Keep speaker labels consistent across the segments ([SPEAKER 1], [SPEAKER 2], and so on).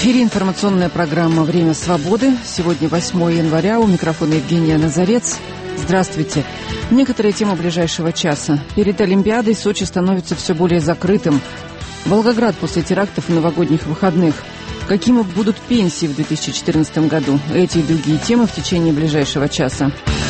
[SPEAKER 1] эфире информационная программа «Время свободы». Сегодня 8 января. У микрофона Евгения Назарец. Здравствуйте. Некоторые темы ближайшего часа. Перед Олимпиадой Сочи становится все более закрытым. Волгоград после терактов и новогодних выходных. Какими будут пенсии в 2014 году? Эти и другие темы в течение ближайшего часа.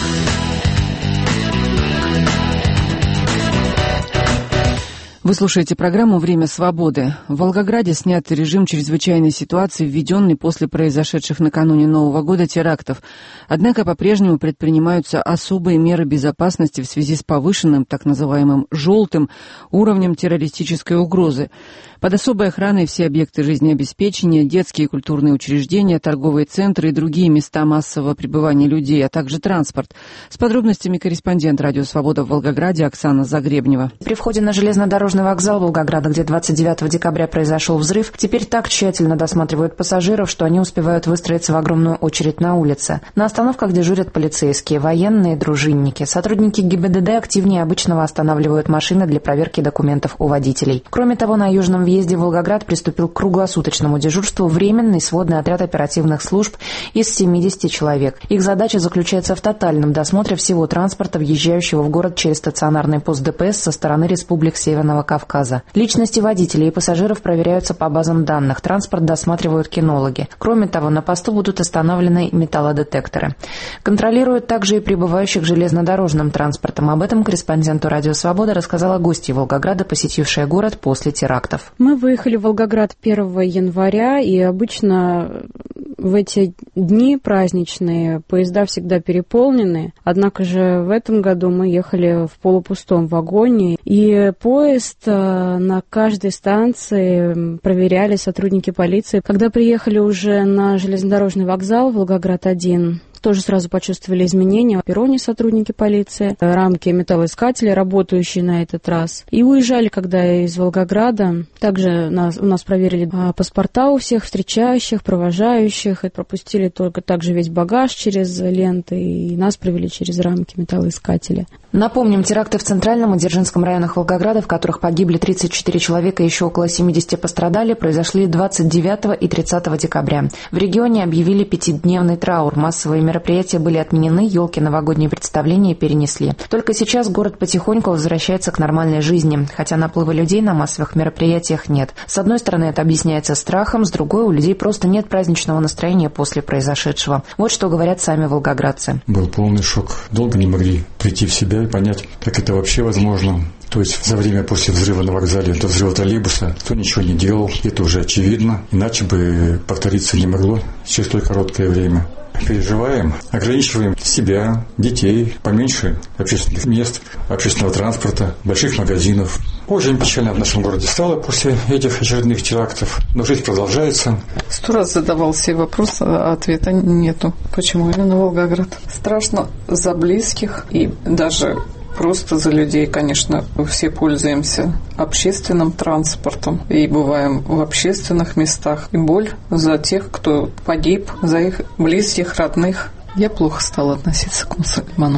[SPEAKER 1] Вы слушаете программу «Время свободы». В Волгограде снят режим чрезвычайной ситуации, введенный после произошедших накануне Нового года терактов. Однако по-прежнему предпринимаются особые меры безопасности в связи с повышенным, так называемым «желтым» уровнем террористической угрозы. Под особой охраной все объекты жизнеобеспечения, детские и культурные учреждения, торговые центры и другие места массового пребывания людей, а также транспорт. С подробностями корреспондент «Радио Свобода» в Волгограде Оксана Загребнева.
[SPEAKER 2] При входе на железнодорожный вокзал Волгограда, где 29 декабря произошел взрыв, теперь так тщательно досматривают пассажиров, что они успевают выстроиться в огромную очередь на улице. На остановках дежурят полицейские, военные, дружинники. Сотрудники ГИБДД активнее обычного останавливают машины для проверки документов у водителей. Кроме того, на южном въезде в Волгоград приступил к круглосуточному дежурству временный сводный отряд оперативных служб из 70 человек. Их задача заключается в тотальном досмотре всего транспорта, въезжающего в город через стационарный пост ДПС со стороны республик Северного Кавказа. Личности водителей и пассажиров проверяются по базам данных. Транспорт досматривают кинологи. Кроме того, на посту будут установлены металлодетекторы. Контролируют также и прибывающих железнодорожным транспортом. Об этом корреспонденту «Радио Свобода» рассказала гостья Волгограда, посетившая город после терактов.
[SPEAKER 3] Мы выехали в Волгоград 1 января, и обычно в эти дни праздничные поезда всегда переполнены. Однако же в этом году мы ехали в полупустом вагоне, и поезд на каждой станции проверяли сотрудники полиции. Когда приехали уже на железнодорожный вокзал Волгоград-1, тоже сразу почувствовали изменения. В перроне сотрудники полиции, рамки металлоискатели, работающие на этот раз. И уезжали, когда из Волгограда. Также у нас проверили паспорта у всех встречающих, провожающих. И пропустили только также весь багаж через ленты. И нас провели через рамки металлоискатели.
[SPEAKER 2] Напомним, теракты в Центральном и Дзержинском районах Волгограда, в которых погибли 34 человека и еще около 70 пострадали, произошли 29 и 30 декабря. В регионе объявили 5-дневный траур. Массовые мероприятия были отменены, елки, новогодние представления перенесли. Только сейчас город потихоньку возвращается к нормальной жизни, хотя наплыва людей на массовых мероприятиях нет. С одной стороны, это объясняется страхом, с другой, у людей просто нет праздничного настроения после произошедшего. Вот что говорят сами волгоградцы.
[SPEAKER 4] Был полный шок. Долго не могли прийти в себя и понять, как это вообще возможно. То есть за время после взрыва на вокзале до взрыва троллейбуса никто ничего не делал. Это уже очевидно. Иначе бы повториться не могло через столь короткое время. Переживаем, ограничиваем себя, детей, поменьше общественных мест, общественного транспорта, больших магазинов. Очень печально в нашем городе стало после этих очередных терактов, но жизнь продолжается.
[SPEAKER 5] 100 раз задавал себе вопрос, а ответа нету. Почему именно Волгоград? Страшно за близких и даже просто за людей, конечно. Все пользуемся общественным транспортом и бываем в общественных местах. И боль за тех, кто погиб, за их близких, родных. Я плохо стала относиться к мусульманам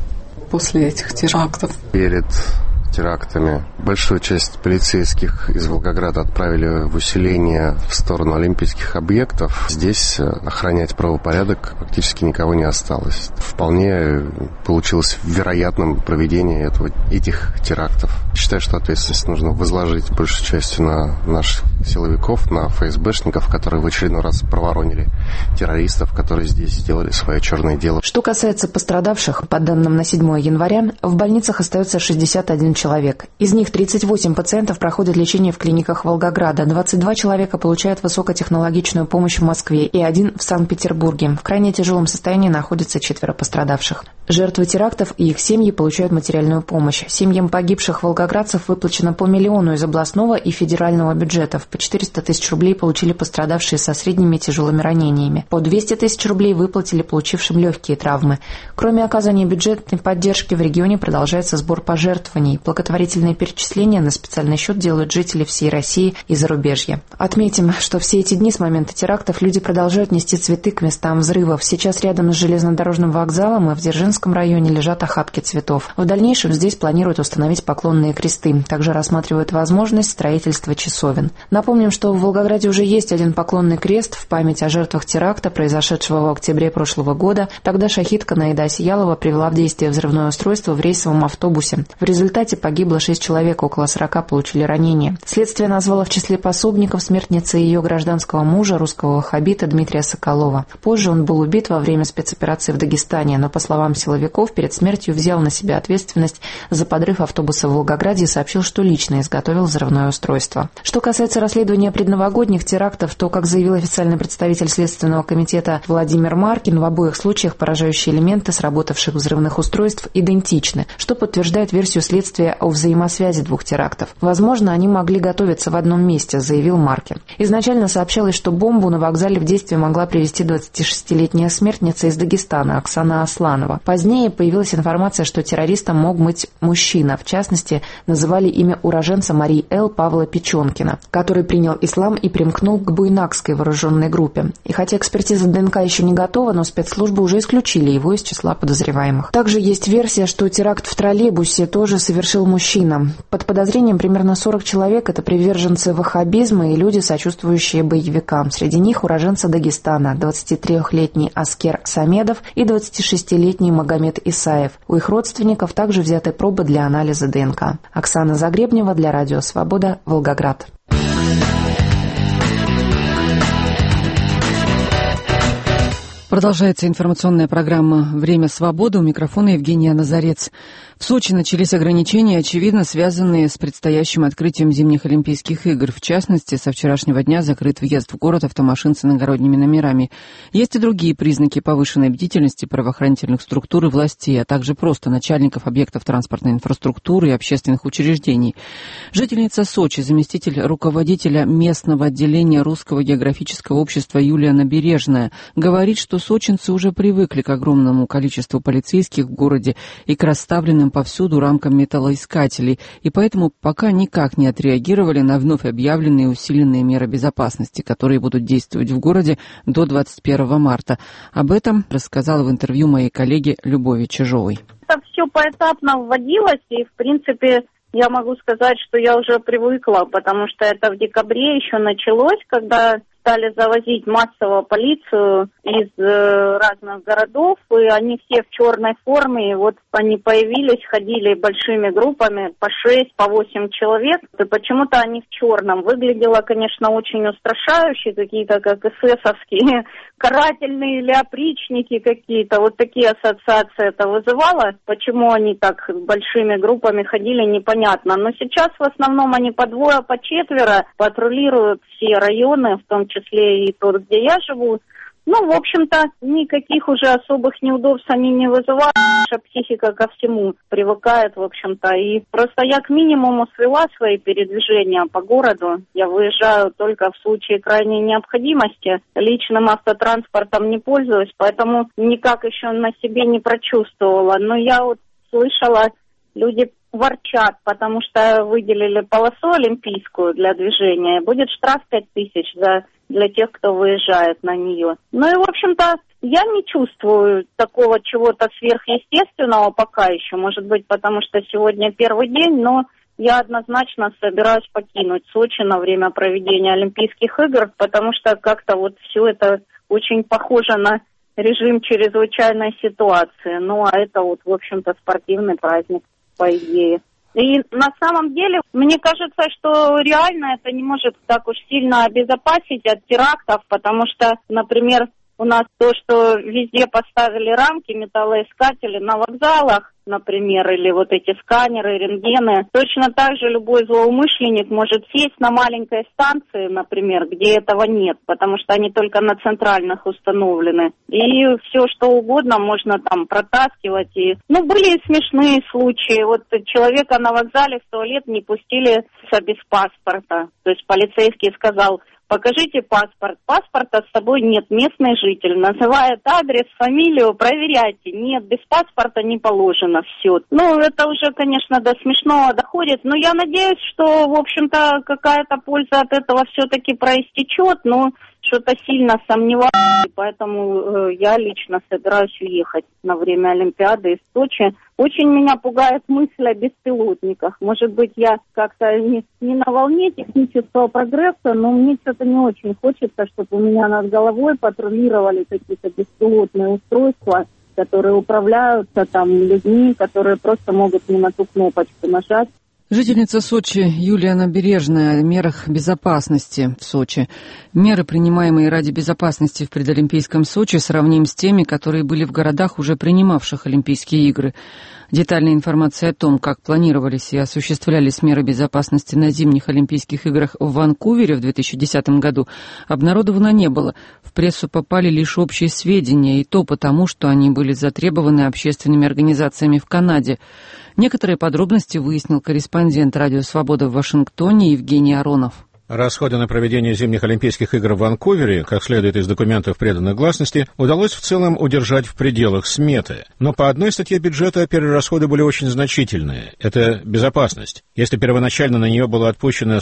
[SPEAKER 5] после этих терактов.
[SPEAKER 6] Перед терактами большую часть полицейских из Волгограда отправили в усиление в сторону олимпийских объектов. Здесь охранять правопорядок практически никого не осталось. Вполне получилось вероятным проведение этих терактов. Считаю, что ответственность нужно возложить большей частью на наших силовиков, на ФСБшников, которые в очередной раз проворонили террористов, которые здесь сделали свое черное дело.
[SPEAKER 2] Что касается пострадавших, по данным на 7 января, в больницах остается 61 человек. Из них 38 пациентов проходят лечение в клиниках Волгограда, 22 человека получают высокотехнологичную помощь в Москве и 1 в Санкт-Петербурге. В крайне тяжелом состоянии находятся 4 пострадавших. Жертвы терактов и их семьи получают материальную помощь. Семьям погибших волгоградцев выплачено по 1 миллиону из областного и федерального бюджетов. По 400 тысяч рублей получили пострадавшие со средними и тяжелыми ранениями. По 200 тысяч рублей выплатили получившим легкие травмы. Кроме оказания бюджетной поддержки, в регионе продолжается сбор пожертвований. Благотворительные перечисления на специальный счет делают жители всей России и зарубежья. Отметим, что все эти дни с момента терактов люди продолжают нести цветы к местам взрывов. Сейчас рядом с железнодорожным вокзалом и в Дзержинском районе лежат охапки цветов. В дальнейшем здесь планируют установить поклонные кресты. Также рассматривают возможность строительства часовен. Напомним, что в Волгограде уже есть один поклонный крест в память о жертвах теракта, произошедшего в октябре прошлого года. Тогда шахидка Наида Сиялова привела в действие взрывное устройство в рейсовом автобусе. В результате погибло 6 человек, около 40 получили ранения. Следствие назвало в числе пособников смертницы ее гражданского мужа, русского ваххабита Дмитрия Соколова. Позже он был убит во время спецоперации в Дагестане, но, по словам силовиков, перед смертью взял на себя ответственность за подрыв автобуса в Волгограде и сообщил, что лично изготовил взрывное устройство. Что касается расследования предновогодних терактов, то, как заявил официальный представитель Следственного комитета Владимир Маркин, в обоих случаях поражающие элементы сработавших взрывных устройств идентичны, что подтверждает версию следствия о взаимосвязи двух терактов. Возможно, они могли готовиться в одном месте, заявил Маркин. Изначально сообщалось, что бомбу на вокзале в действие могла привести 26-летняя смертница из Дагестана Оксана Асланова. Позднее появилась информация, что террористом мог быть мужчина. В частности, называли имя уроженца Марии Эл Павла Печенкина, который принял ислам и примкнул к буйнакской вооруженной группе. И хотя экспертиза ДНК еще не готова, но спецслужбы уже исключили его из числа подозреваемых. Также есть версия, что теракт в троллейбусе тоже совершил мужчина. Под подозрением примерно 40 человек – это приверженцы ваххабизма и люди, сочувствующие боевикам. Среди них уроженцы Дагестана, 23-летний Аскер Самедов и 26-летний Магомед Исаев. У их родственников также взяты пробы для анализа ДНК. Оксана Загребнева для Радио Свобода, Волгоград.
[SPEAKER 1] Продолжается информационная программа «Время свободы». У микрофона Евгения Назарец. В Сочи начались ограничения, очевидно, связанные с предстоящим открытием зимних Олимпийских игр. В частности, со вчерашнего дня закрыт въезд в город автомашин с иногородними номерами. Есть и другие признаки повышенной бдительности правоохранительных структур и властей, а также просто начальников объектов транспортной инфраструктуры и общественных учреждений. Жительница Сочи, заместитель руководителя местного отделения Русского географического общества Юлия Набережная, говорит, что сочинцы уже привыкли к огромному количеству полицейских в городе и к расставленным повсюду рамкам металлоискателей, и поэтому пока никак не отреагировали на вновь объявленные усиленные меры безопасности, которые будут действовать в городе до 21 марта. Об этом рассказала в интервью моей коллеге Любови Чижовой.
[SPEAKER 7] Это все поэтапно вводилось, и, в принципе, я могу сказать, что я уже привыкла, потому что это в декабре еще началось, когда стали завозить массово полицию из разных городов, и они все в черной форме, и вот они появились, ходили большими группами, по 6, по 8 человек, и почему-то они в черном. Выглядело, конечно, очень устрашающе, какие-то как эсэсовские карательные или опричники какие-то, вот такие ассоциации это вызывало. Почему они так большими группами ходили, непонятно. Но сейчас в основном они по двое, по четверо патрулируют все районы, в том числе и тот, где я живу. Ну, в общем-то, никаких уже особых неудобств они не вызывают. Наша психика ко всему привыкает, в общем-то. И просто я к минимуму свела свои передвижения по городу. Я выезжаю только в случае крайней необходимости. Личным автотранспортом не пользуюсь, поэтому никак еще на себе не прочувствовала. Но я вот слышала, люди ворчат, потому что выделили полосу олимпийскую для движения. Будет штраф 5000 для тех, кто выезжает на нее. Ну и, в общем-то, я не чувствую такого чего-то сверхъестественного пока еще. Может быть, потому что сегодня первый день, но я однозначно собираюсь покинуть Сочи на время проведения Олимпийских игр, потому что как-то вот все это очень похоже на режим чрезвычайной ситуации. Ну, а это вот, в общем-то, спортивный праздник, по идее. И на самом деле, мне кажется, что реально это не может так уж сильно обезопасить от терактов, потому что, например, у нас то, что везде поставили рамки, металлоискатели на вокзалах, например, или вот эти сканеры, рентгены, точно так же любой злоумышленник может сесть на маленькой станции, например, где этого нет, потому что они только на центральных установлены. И все что угодно можно там протаскивать. И, были смешные случаи. Вот человека на вокзале в туалет не пустили без паспорта. То есть полицейский сказал: покажите паспорт. Паспорта с собой нет, местный житель. Называет адрес, фамилию, проверяйте. Нет, без паспорта не положено, все. Ну, это уже, конечно, до смешного доходит. Но я надеюсь, что, в общем-то, какая-то польза от этого все-таки проистечет. Но что-то сильно сомневаюсь, поэтому я лично собираюсь уехать на время Олимпиады из Сочи. Очень меня пугает мысль о беспилотниках. Может быть, я как-то не на волне технического прогресса, но мне что-то не очень хочется, чтобы у меня над головой патрулировали какие-то беспилотные устройства, которые управляются там людьми, которые просто могут не на ту кнопочку нажать.
[SPEAKER 1] Жительница Сочи Юлия Набережная о мерах безопасности в Сочи. Меры, принимаемые ради безопасности в предолимпийском Сочи, сравним с теми, которые были в городах, уже принимавших Олимпийские игры. Детальная информация о том, как планировались и осуществлялись меры безопасности на зимних Олимпийских играх в Ванкувере в 2010 году, обнародовано не было. В прессу попали лишь общие сведения, и то потому, что они были затребованы общественными организациями в Канаде. Некоторые подробности выяснил корреспондент «Радио Свобода» в Вашингтоне Евгений Аронов.
[SPEAKER 8] Расходы на проведение зимних Олимпийских игр в Ванкувере, как следует из документов, преданных гласности, удалось в целом удержать в пределах сметы. Но по одной статье бюджета перерасходы были очень значительные. Это безопасность. Если первоначально на нее было отпущено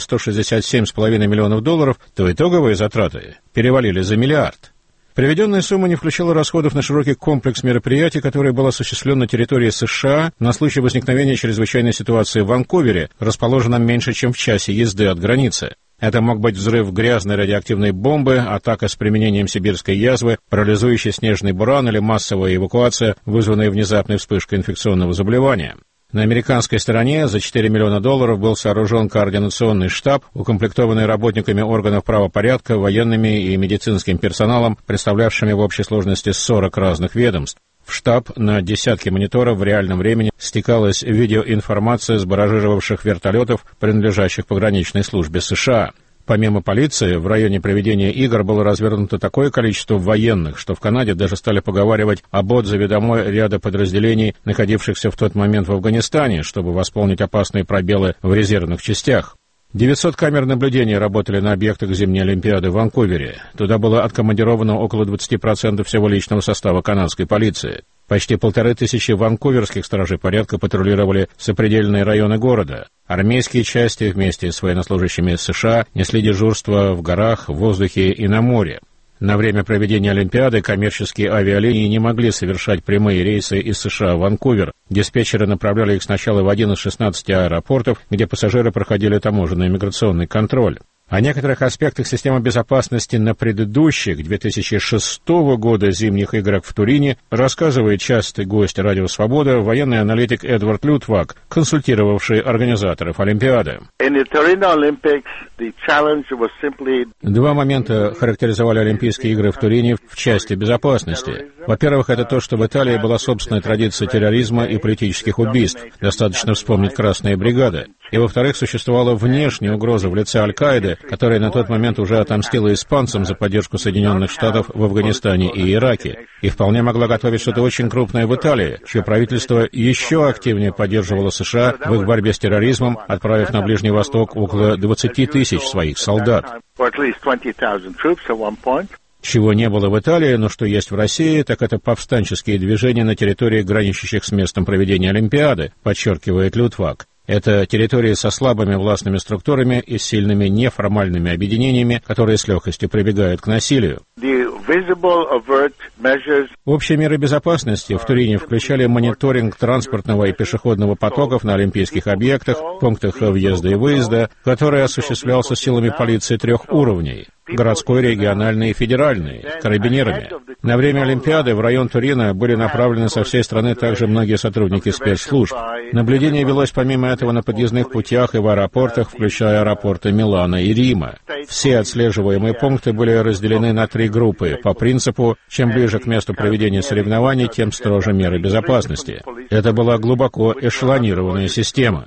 [SPEAKER 8] $167,5 миллионов, то итоговые затраты перевалили за $1 миллиард. Приведенная сумма не включала расходов на широкий комплекс мероприятий, который был осуществлен на территории США на случай возникновения чрезвычайной ситуации в Ванкувере, расположенном меньше, чем в часе езды от границы. Это мог быть взрыв грязной радиоактивной бомбы, атака с применением сибирской язвы, парализующий снежный буран или массовая эвакуация, вызванная внезапной вспышкой инфекционного заболевания. На американской стороне за $4 миллиона был сооружен координационный штаб, укомплектованный работниками органов правопорядка, военными и медицинским персоналом, представлявшими в общей сложности 40 разных ведомств. В штаб на десятки мониторов в реальном времени стекалась видеоинформация с баражировавших вертолетов, принадлежащих пограничной службе США. Помимо полиции, в районе проведения игр было развернуто такое количество военных, что в Канаде даже стали поговаривать об отзыве домой ряда подразделений, находившихся в тот момент в Афганистане, чтобы восполнить опасные пробелы в резервных частях. 900 камер наблюдения работали на объектах зимней Олимпиады в Ванкувере. Туда было откомандировано около 20% всего личного состава канадской полиции. Почти 1500 ванкуверских стражей порядка патрулировали сопредельные районы города. Армейские части вместе с военнослужащими США несли дежурство в горах, в воздухе и на море. На время проведения Олимпиады коммерческие авиалинии не могли совершать прямые рейсы из США в Ванкувер. Диспетчеры направляли их сначала в один из 16 аэропортов, где пассажиры проходили таможенный и миграционный контроль. О некоторых аспектах системы безопасности на предыдущих 2006 года зимних играх в Турине рассказывает частый гость «Радио Свобода», военный аналитик Эдвард Лютвак, консультировавший организаторов Олимпиады. Два момента характеризовали Олимпийские игры в Турине в части безопасности. Во-первых, это то, что в Италии была собственная традиция терроризма и политических убийств. Достаточно вспомнить «Красные бригады». И, во-вторых, существовала внешняя угроза в лице Аль-Каиды, которая на тот момент уже отомстила испанцам за поддержку Соединенных Штатов в Афганистане и Ираке, и вполне могла готовить что-то очень крупное в Италии, чье правительство еще активнее поддерживало США в их борьбе с терроризмом, отправив на Ближний Восток около 20 тысяч своих солдат. Чего не было в Италии, но что есть в России, так это повстанческие движения на территории, граничащих с местом проведения Олимпиады, подчеркивает Лютвак. Это территории со слабыми властными структурами и сильными неформальными объединениями, которые с легкостью прибегают к насилию. Общие меры безопасности в Турине включали мониторинг транспортного и пешеходного потоков на олимпийских объектах, пунктах въезда и выезда, который осуществлялся силами полиции 3 уровней – городской, региональный и федеральный, карабинерами. На время Олимпиады в район Турина были направлены со всей страны также многие сотрудники спецслужб. Наблюдение велось помимо этого на подъездных путях и в аэропортах, включая аэропорты Милана и Рима. Все отслеживаемые пункты были разделены на 3 группы по принципу «чем ближе к месту проведения соревнований, тем строже меры безопасности». Это была глубоко эшелонированная система.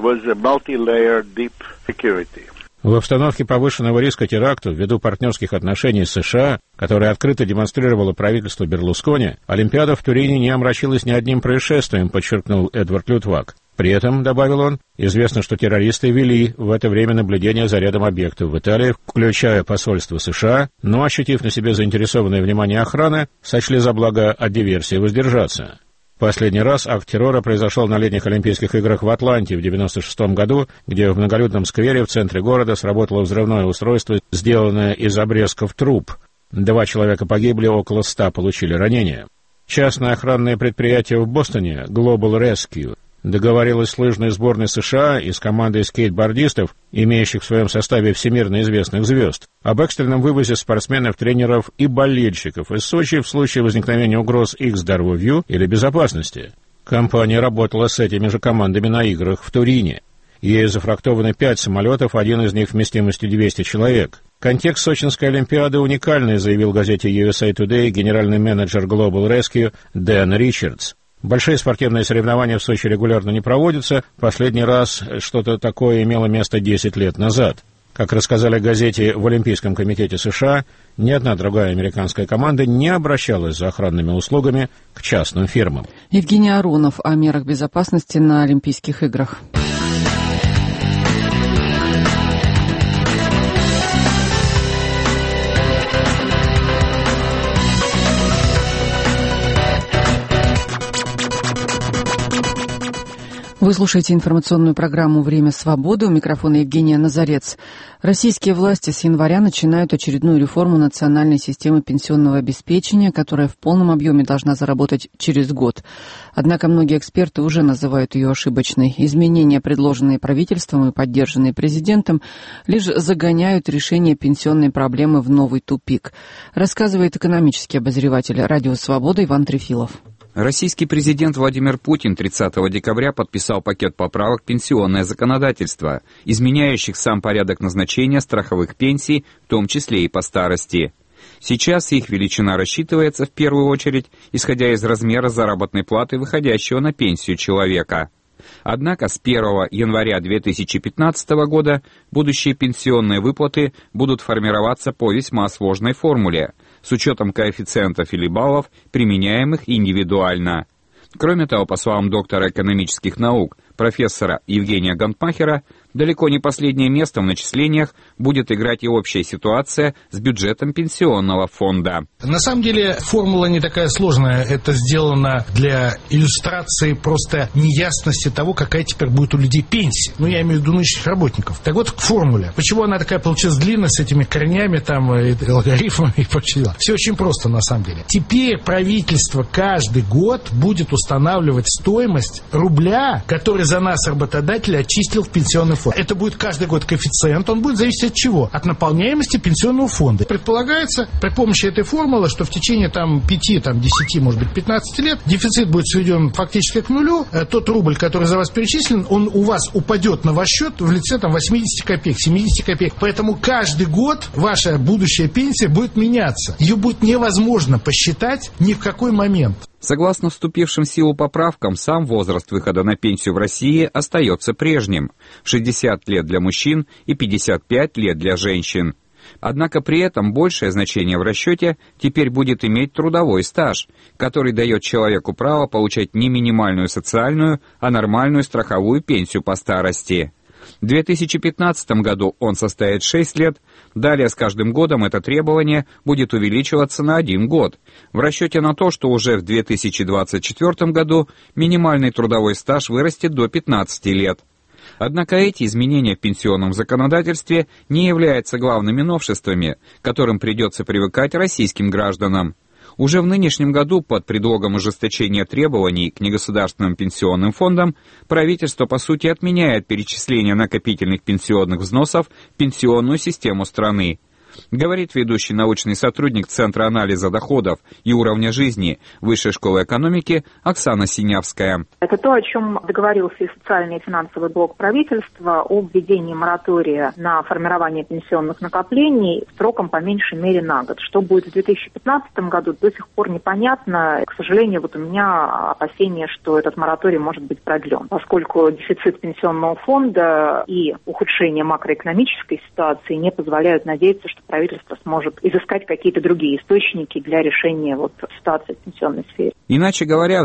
[SPEAKER 8] В обстановке повышенного риска терактов ввиду партнерских отношений с США, которые открыто демонстрировало правительство Берлускони, Олимпиада в Турине не омрачилась ни одним происшествием, подчеркнул Эдвард Лютвак. При этом, добавил он, известно, что террористы вели в это время наблюдение за рядом объектов в Италии, включая посольство США, но, ощутив на себе заинтересованное внимание охраны, сочли за благо от диверсии воздержаться. Последний раз акт террора произошел на летних Олимпийских играх в Атланте в 1996 году, где в многолюдном сквере в центре города сработало взрывное устройство, сделанное из обрезков труб. 2 человека погибли, около 100 получили ранения. Частное охранное предприятие в Бостоне, Global Rescue, договорилась с лыжной сборной США и с командой скейтбордистов, имеющих в своем составе всемирно известных звезд, об экстренном вывозе спортсменов, тренеров и болельщиков из Сочи в случае возникновения угроз их здоровью или безопасности. Компания работала с этими же командами на играх в Турине. Ею зафрахтованы 5 самолетов, один из них вместимостью 200 человек. Контекст Сочинской Олимпиады уникальный, заявил газете USA Today генеральный менеджер Global Rescue Дэн Ричардс. Большие спортивные соревнования в Сочи регулярно не проводятся. Последний раз что-то такое имело место 10 лет назад. Как рассказали газете в Олимпийском комитете США, ни одна другая американская команда не обращалась за охранными услугами к частным фирмам.
[SPEAKER 1] Евгений Аронов о мерах безопасности на Олимпийских играх. Вы слушаете информационную программу «Время свободы». У микрофона Евгения Назарец. Российские власти с января начинают очередную реформу национальной системы пенсионного обеспечения, которая в полном объеме должна заработать через год. Однако многие эксперты уже называют ее ошибочной. Изменения, предложенные правительством и поддержанные президентом, лишь загоняют решение пенсионной проблемы в новый тупик, рассказывает экономический обозреватель «Радио Свобода» Иван Трефилов.
[SPEAKER 9] Российский президент Владимир Путин 30 декабря подписал пакет поправок в пенсионное законодательство, изменяющих сам порядок назначения страховых пенсий, в том числе и по старости. Сейчас их величина рассчитывается в первую очередь, исходя из размера заработной платы выходящего на пенсию человека. Однако с 1 января 2015 года будущие пенсионные выплаты будут формироваться по весьма сложной формуле, с учетом коэффициентов или баллов, применяемых индивидуально. Кроме того, по словам доктора экономических наук, профессора Евгения Гантмахера, далеко не последнее место в начислениях будет играть и общая ситуация с бюджетом пенсионного фонда.
[SPEAKER 10] На самом деле формула не такая сложная. Это сделано для иллюстрации просто неясности того, какая теперь будет у людей пенсия. Я имею в виду нынешних работников. Так вот, к формуле. Почему она такая получилась длинная, с этими корнями, и логарифмами и прочее? Все очень просто на самом деле. Теперь правительство каждый год будет устанавливать стоимость рубля, который за нас работодатель отчислил в пенсионный фонд. Это будет каждый год коэффициент, он будет зависеть от чего? От наполняемости пенсионного фонда. Предполагается при помощи этой формулы, что в течение 5, 10, может быть 15 лет дефицит будет сведен фактически к нулю. Тот рубль, который за вас перечислен, он у вас упадет на ваш счет в лице 80 копеек, 70 копеек. Поэтому каждый год ваша будущая пенсия будет меняться. Ее будет невозможно посчитать ни в какой момент.
[SPEAKER 9] Согласно вступившим в силу поправкам, сам возраст выхода на пенсию в России остается прежним – 60 лет для мужчин и 55 лет для женщин. Однако при этом большее значение в расчете теперь будет иметь трудовой стаж, который дает человеку право получать не минимальную социальную, а нормальную страховую пенсию по старости. В 2015 году он составит 6 лет, далее с каждым годом это требование будет увеличиваться на 1 год, в расчете на то, что уже в 2024 году минимальный трудовой стаж вырастет до 15 лет. Однако эти изменения в пенсионном законодательстве не являются главными новшествами, к которым придется привыкать российским гражданам. Уже в нынешнем году под предлогом ужесточения требований к негосударственным пенсионным фондам правительство по сути отменяет перечисление накопительных пенсионных взносов в пенсионную систему страны. Говорит ведущий научный сотрудник Центра анализа доходов и уровня жизни Высшей школы экономики Оксана Синявская.
[SPEAKER 11] Это то, о чем договорился и социальный и финансовый блок правительства об введении моратория на формирование пенсионных накоплений сроком по меньшей мере на год. Что будет в 2015 году, до сих пор непонятно. К сожалению, у меня опасение, что этот мораторий может быть продлен, поскольку дефицит пенсионного фонда и ухудшение макроэкономической ситуации не позволяют надеяться, что правительство сможет изыскать какие-то другие источники для решения ситуации в пенсионной сфере.
[SPEAKER 9] Иначе говоря, в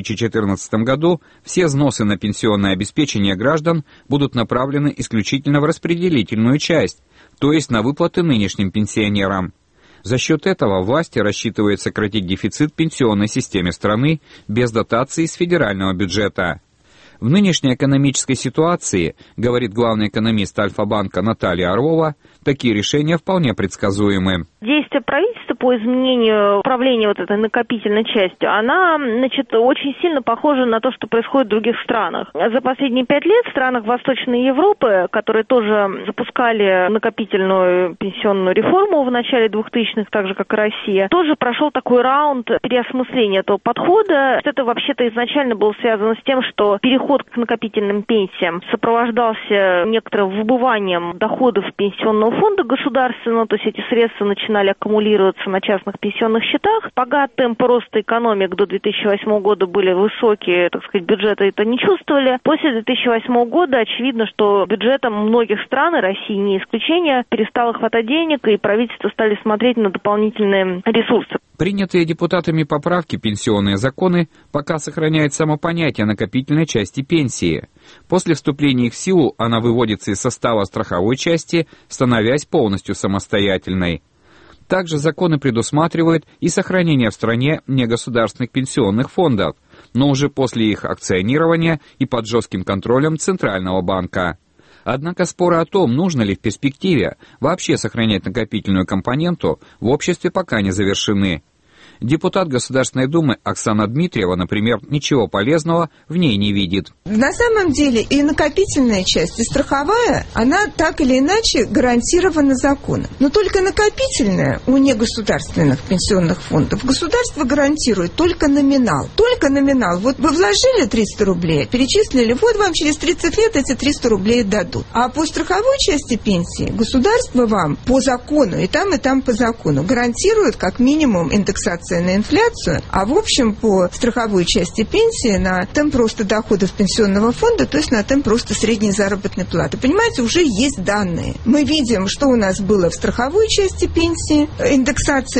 [SPEAKER 9] 2014 году все взносы на пенсионное обеспечение граждан будут направлены исключительно в распределительную часть, то есть на выплаты нынешним пенсионерам. За счет этого власти рассчитывают сократить дефицит в пенсионной системе страны без дотаций из федерального бюджета. В нынешней экономической ситуации, говорит главный экономист Альфа-банка Наталья Орлова, такие решения вполне предсказуемы.
[SPEAKER 12] Действия правительства по изменению управления этой накопительной частью, она, очень сильно похожа на то, что происходит в других странах. За последние 5 лет в странах Восточной Европы, которые тоже запускали накопительную пенсионную реформу в начале 2000-х, так же, как и Россия, тоже прошел такой раунд переосмысления этого подхода. Это вообще-то изначально было связано с тем, что переход к накопительным пенсиям сопровождался некоторым выбыванием доходов пенсионного фонда государственного, то есть эти средства начинали аккумулироваться на частных пенсионных счетах. Пока темпы роста экономик до 2008 года были высокие, бюджеты это не чувствовали. После 2008 года очевидно, что бюджетам многих стран, и России не исключение, перестало хватать денег, и правительства стали смотреть на дополнительные ресурсы.
[SPEAKER 9] Принятые депутатами поправки пенсионные законы пока сохраняют само понятие накопительной части пенсии. После вступления их в силу она выводится из состава страховой части, становясь полностью самостоятельной. Также законы предусматривают и сохранение в стране негосударственных пенсионных фондов, но уже после их акционирования и под жестким контролем Центрального банка. Однако споры о том, нужно ли в перспективе вообще сохранять накопительную компоненту, в обществе пока не завершены. Депутат Государственной Думы Оксана Дмитриева, например, ничего полезного в ней не видит.
[SPEAKER 13] На самом деле и накопительная часть, и страховая, она так или иначе гарантирована законом. Но только накопительная у негосударственных пенсионных фондов государство гарантирует только номинал. Только номинал. Вы вложили 300 рублей, перечислили, вам через 30 лет эти 300 рублей дадут. А по страховой части пенсии государство вам по закону, и там по закону, гарантирует как минимум индексацию на инфляцию, а в общем по страховой части пенсии на темп роста доходов пенсионного фонда, то есть на темп роста средней заработной платы. Понимаете, уже есть данные. Мы видим, что у нас было в страховой части пенсии, индексация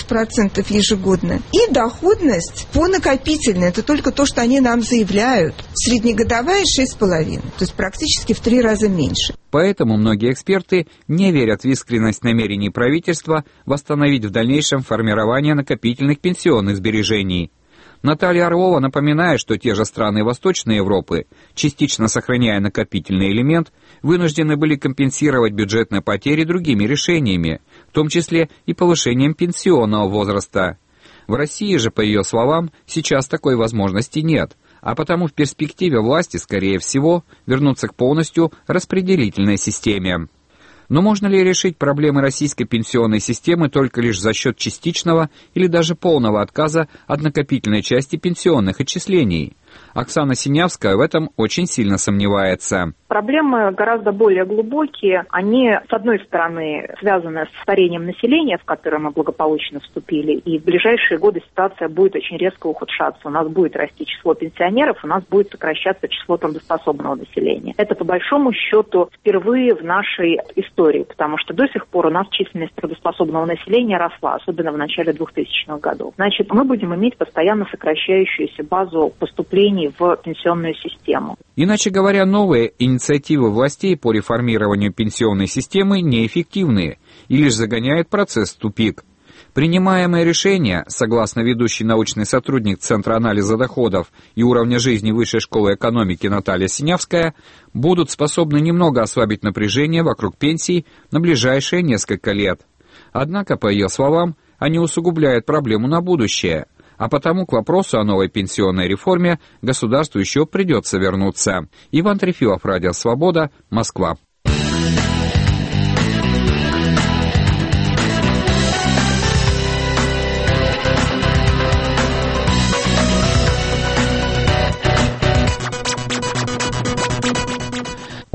[SPEAKER 13] 15% ежегодно, и доходность по накопительной, это только то, что они нам заявляют, среднегодовая 6,5%, то есть практически в 3 раза меньше.
[SPEAKER 9] Поэтому многие эксперты не верят в искренность намерений правительства восстановить в дальнейшем формирование накопительных пенсионных сбережений. Наталья Орлова напоминает, что те же страны Восточной Европы, частично сохраняя накопительный элемент, вынуждены были компенсировать бюджетные потери другими решениями, в том числе и повышением пенсионного возраста. В России же, по ее словам, сейчас такой возможности нет, а потому в перспективе власти, скорее всего, вернутся к полностью распределительной системе. Но можно ли решить проблемы российской пенсионной системы только лишь за счет частичного или даже полного отказа от накопительной части пенсионных отчислений? Оксана Синявская в этом очень сильно сомневается.
[SPEAKER 11] Проблемы гораздо более глубокие. Они, с одной стороны, связаны с старением населения, в которое мы благополучно вступили, и в ближайшие годы ситуация будет очень резко ухудшаться. У нас будет расти число пенсионеров, у нас будет сокращаться число трудоспособного населения. Это, по большому счету, впервые в нашей истории, потому что до сих пор у нас численность трудоспособного населения росла, особенно в начале 2000-х годов. Значит, мы будем иметь постоянно сокращающуюся базу поступлений в пенсионную систему.
[SPEAKER 9] Иначе говоря, новые инициативы властей по реформированию пенсионной системы неэффективны и лишь загоняют процесс в тупик. Принимаемые решения, согласно ведущей научный сотрудник Центра анализа доходов и уровня жизни Высшей школы экономики Наталья Синявская, будут способны немного ослабить напряжение вокруг пенсий на ближайшие несколько лет. Однако, по ее словам, они усугубляют проблему на будущее, а потому к вопросу о новой пенсионной реформе государству еще придется вернуться. Иван Трефилов, Радио Свобода, Москва.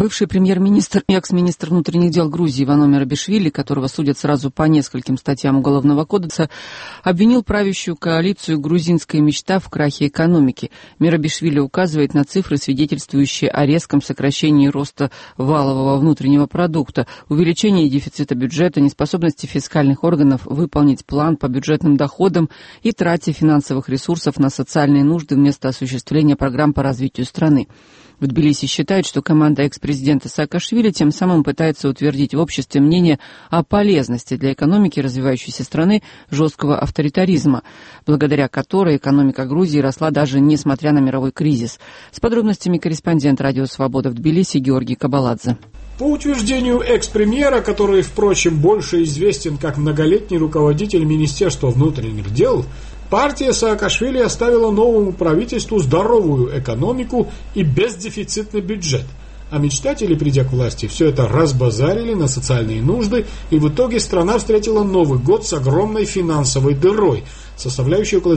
[SPEAKER 1] Бывший премьер-министр и экс-министр внутренних дел Грузии Ивано Мерабишвили, которого судят сразу по нескольким статьям Уголовного кодекса, обвинил правящую коалицию «Грузинская мечта» в крахе экономики. Мерабишвили указывает на цифры, свидетельствующие о резком сокращении роста валового внутреннего продукта, увеличении дефицита бюджета, неспособности фискальных органов выполнить план по бюджетным доходам и трате финансовых ресурсов на социальные нужды вместо осуществления программ по развитию страны. В Тбилиси считают, что команда экс-президента Саакашвили тем самым пытается утвердить в обществе мнение о полезности для экономики развивающейся страны жесткого авторитаризма, благодаря которой экономика Грузии росла даже несмотря на мировой кризис. С подробностями корреспондент «Радио Свобода» в Тбилиси Георгий Кабаладзе.
[SPEAKER 14] По утверждению экс-премьера, который, впрочем, больше известен как многолетний руководитель Министерства внутренних дел, партия Саакашвили оставила новому правительству здоровую экономику и бездефицитный бюджет. А мечтатели, придя к власти, все это разбазарили на социальные нужды, и в итоге страна встретила Новый год с огромной финансовой дырой, составляющей около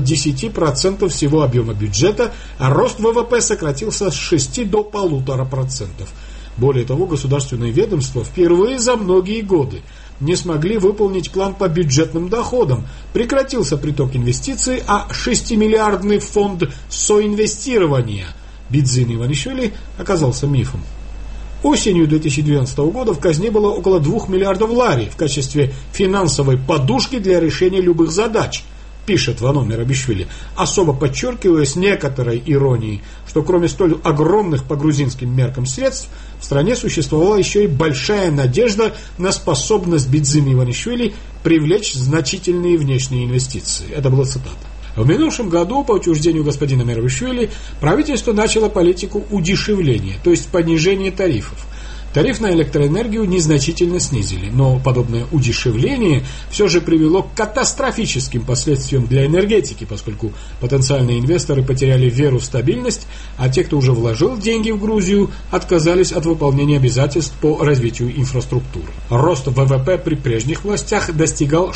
[SPEAKER 14] 10% всего объема бюджета, а рост ВВП сократился с 6 до 1,5%. Более того, государственные ведомства впервые за многие годы не смогли выполнить план по бюджетным доходам. Прекратился приток инвестиций, а 6-миллиардный фонд соинвестирования Бидзин Иванишвили оказался мифом. Осенью 2012 года в казне было около 2 миллиардов лари в качестве финансовой подушки для решения любых задач, пишет Ивано Мерабишвили, особо подчеркивая с некоторой иронией, что кроме столь огромных по грузинским меркам средств, в стране существовала еще и большая надежда на способность Бидзина Иванишвили привлечь значительные внешние инвестиции. Это была цитата. В минувшем году, по утверждению господина Мерабишвили, правительство начало политику удешевления, то есть понижения тарифов. Тариф на электроэнергию незначительно снизили, но подобное удешевление все же привело к катастрофическим последствиям для энергетики, поскольку потенциальные инвесторы потеряли веру в стабильность, а те, кто уже вложил деньги в Грузию, отказались от выполнения обязательств по развитию инфраструктуры. Рост ВВП при прежних властях достигал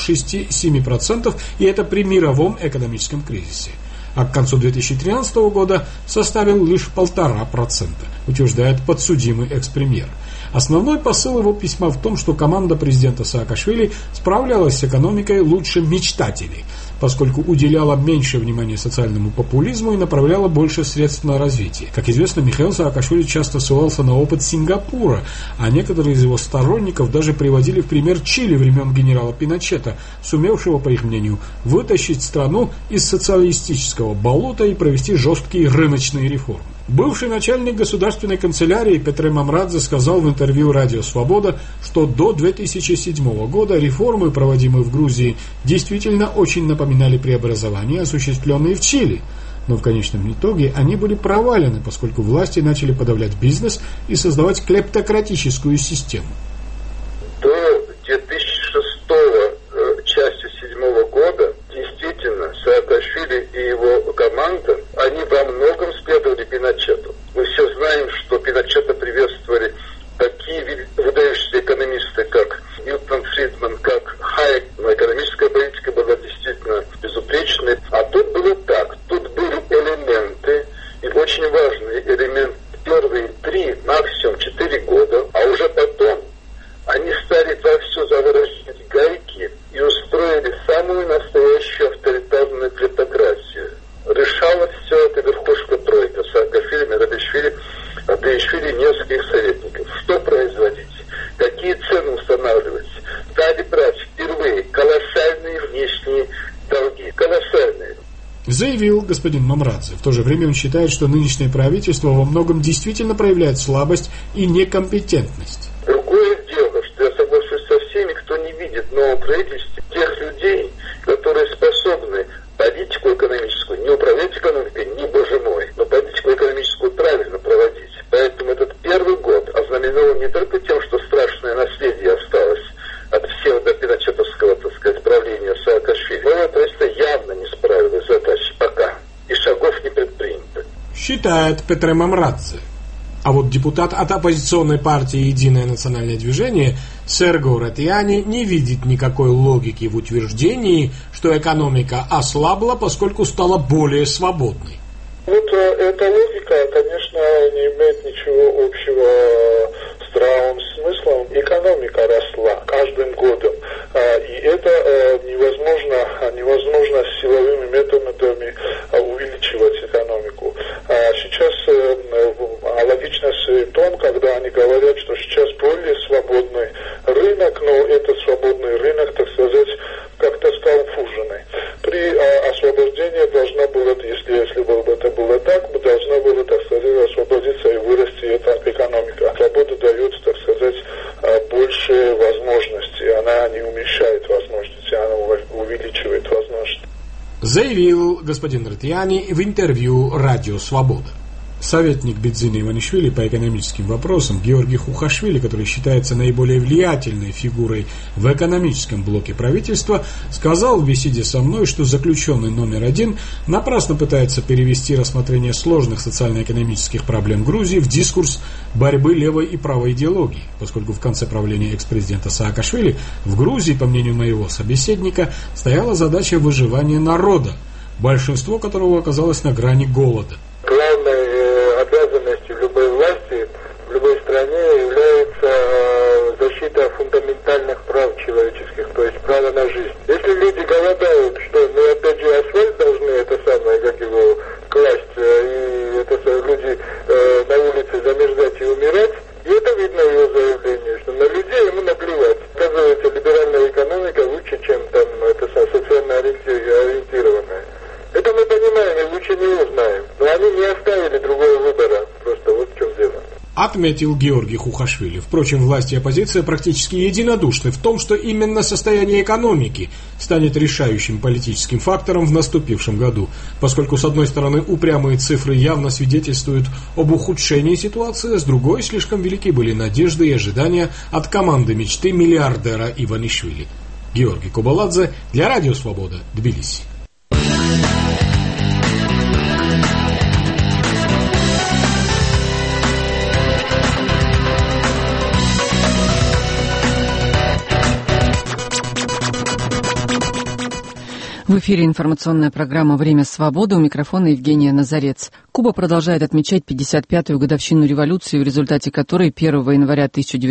[SPEAKER 14] 6-7%, и это при мировом экономическом кризисе. А к концу 2013 года составил лишь 1,5%, утверждает подсудимый экс-премьер. Основной посыл его письма в том, что команда президента Саакашвили справлялась с экономикой лучше мечтателей, поскольку уделяла меньше внимания социальному популизму и направляла больше средств на развитие. Как известно, Михаил Саакашвили часто ссылался на опыт Сингапура, а некоторые из его сторонников даже приводили в пример Чили времен генерала Пиночета, сумевшего, по их мнению, вытащить страну из социалистического болота и провести жесткие рыночные реформы. Бывший начальник государственной канцелярии Петре Мамрадзе сказал в интервью «Радио Свобода», что до 2007 года реформы, проводимые в Грузии, действительно очень напоминали преобразования, осуществленные в Чили. Но в конечном итоге они были провалены, поскольку власти начали подавлять бизнес и создавать клептократическую систему.
[SPEAKER 15] До 2006 части 2007 года действительно Саакашвили и его команда, они во многом следовали Пиночету. Мы все знаем, что Пиночета приветствовали такие выдающиеся экономисты, как Милтон Фридман, как Хайек. Но экономическая политика была действительно безупречной. А тут было так. Тут были элементы, и очень важный элемент, первые 3, максимум 4 года, а уже потом они стали вовсю заворачивать гайки и устроили самую настоящую авторитарную клептократию. Решала все это верхушка тройка: Саакашвили, Мерабишвили, Абиишвили, нескольких советников. Что производить? Какие цены устанавливать? Стали брать впервые колоссальные внешние долги. Колоссальные.
[SPEAKER 14] Заявил господин Мамрадзе. В то же время он считает, что нынешнее правительство во многом действительно проявляет слабость и некомпетентность.
[SPEAKER 15] Другое дело, что я соглашусь со всеми, кто не видит в новом правительстве тех людей, которые способны политику экономическую, не управлять экономикой, не боже мой, но политику экономическую правильно проводить. Поэтому этот первый год ознаменован не только тем, что страшное наследие осталось от псевдопиночетовского, так сказать, правления Саакашвили. Но правительство явно не справилось с задачей пока, и шагов не предпринято.
[SPEAKER 14] Считает Петре Мамрадзе. А вот депутат от оппозиционной партии «Единое национальное движение» Серго Ратьяни не видит никакой логики в утверждении, что экономика ослабла, поскольку стала более свободной.
[SPEAKER 15] Вот эта логика, конечно, не имеет ничего общего с здравым смыслом. Экономика росла каждым годом, и это невозможно силовыми методами увеличивать экономику. Сейчас логичность в том, когда они говорят, что сейчас более свободный рынок, но этот свободный рынок, так сказать, как-то сконфуженный. При освобождении должна была, если бы это было так, должна была, так сказать, освободиться и вырасти эта экономика. Свобода дает, так сказать, больше возможностей. Она не уменьшает возможности, она увеличивает возможности.
[SPEAKER 14] Заявил господин Ратьяни в интервью «Радио Свобода». Советник Бедзины Иванишвили по экономическим вопросам Георгий Хухашвили, который считается наиболее влиятельной фигурой в экономическом блоке правительства, сказал в беседе со мной, что заключенный номер 1 напрасно пытается перевести рассмотрение сложных социально-экономических проблем Грузии в дискурс борьбы левой и правой идеологии, поскольку в конце правления экс-президента Саакашвили в Грузии, по мнению моего собеседника, стояла задача выживания народа, большинство которого оказалось на грани голода.
[SPEAKER 15] Главной обязанностью любой власти в любой стране является защита фундаментальных прав человеческих, то есть право на жизнь. Если люди голодают, что мы опять же асфальт должны это самое, как его класть, и это люди на улице замерзать и умирать, и это видно в его заявлении, что на людей ему наплевать. Оказывается, либеральная экономика лучше, чем там это социально ориентированная. Это мы понимаем и лучше не узнаем. Но они не оставили другого выбора. Просто вот в чем дело.
[SPEAKER 14] Отметил Георгий Хухашвили. Впрочем, власть и оппозиция практически единодушны в том, что именно состояние экономики станет решающим политическим фактором в наступившем году, поскольку, с одной стороны, упрямые цифры явно свидетельствуют об ухудшении ситуации, а с другой, слишком велики были надежды и ожидания от команды мечты миллиардера Иванишвили. Георгий Кубаладзе для Радио Свобода, Тбилиси.
[SPEAKER 1] В эфире информационная программа «Время свободы», у микрофона Евгения Назарец. Куба продолжает отмечать 55-ю годовщину революции, в результате которой 1 января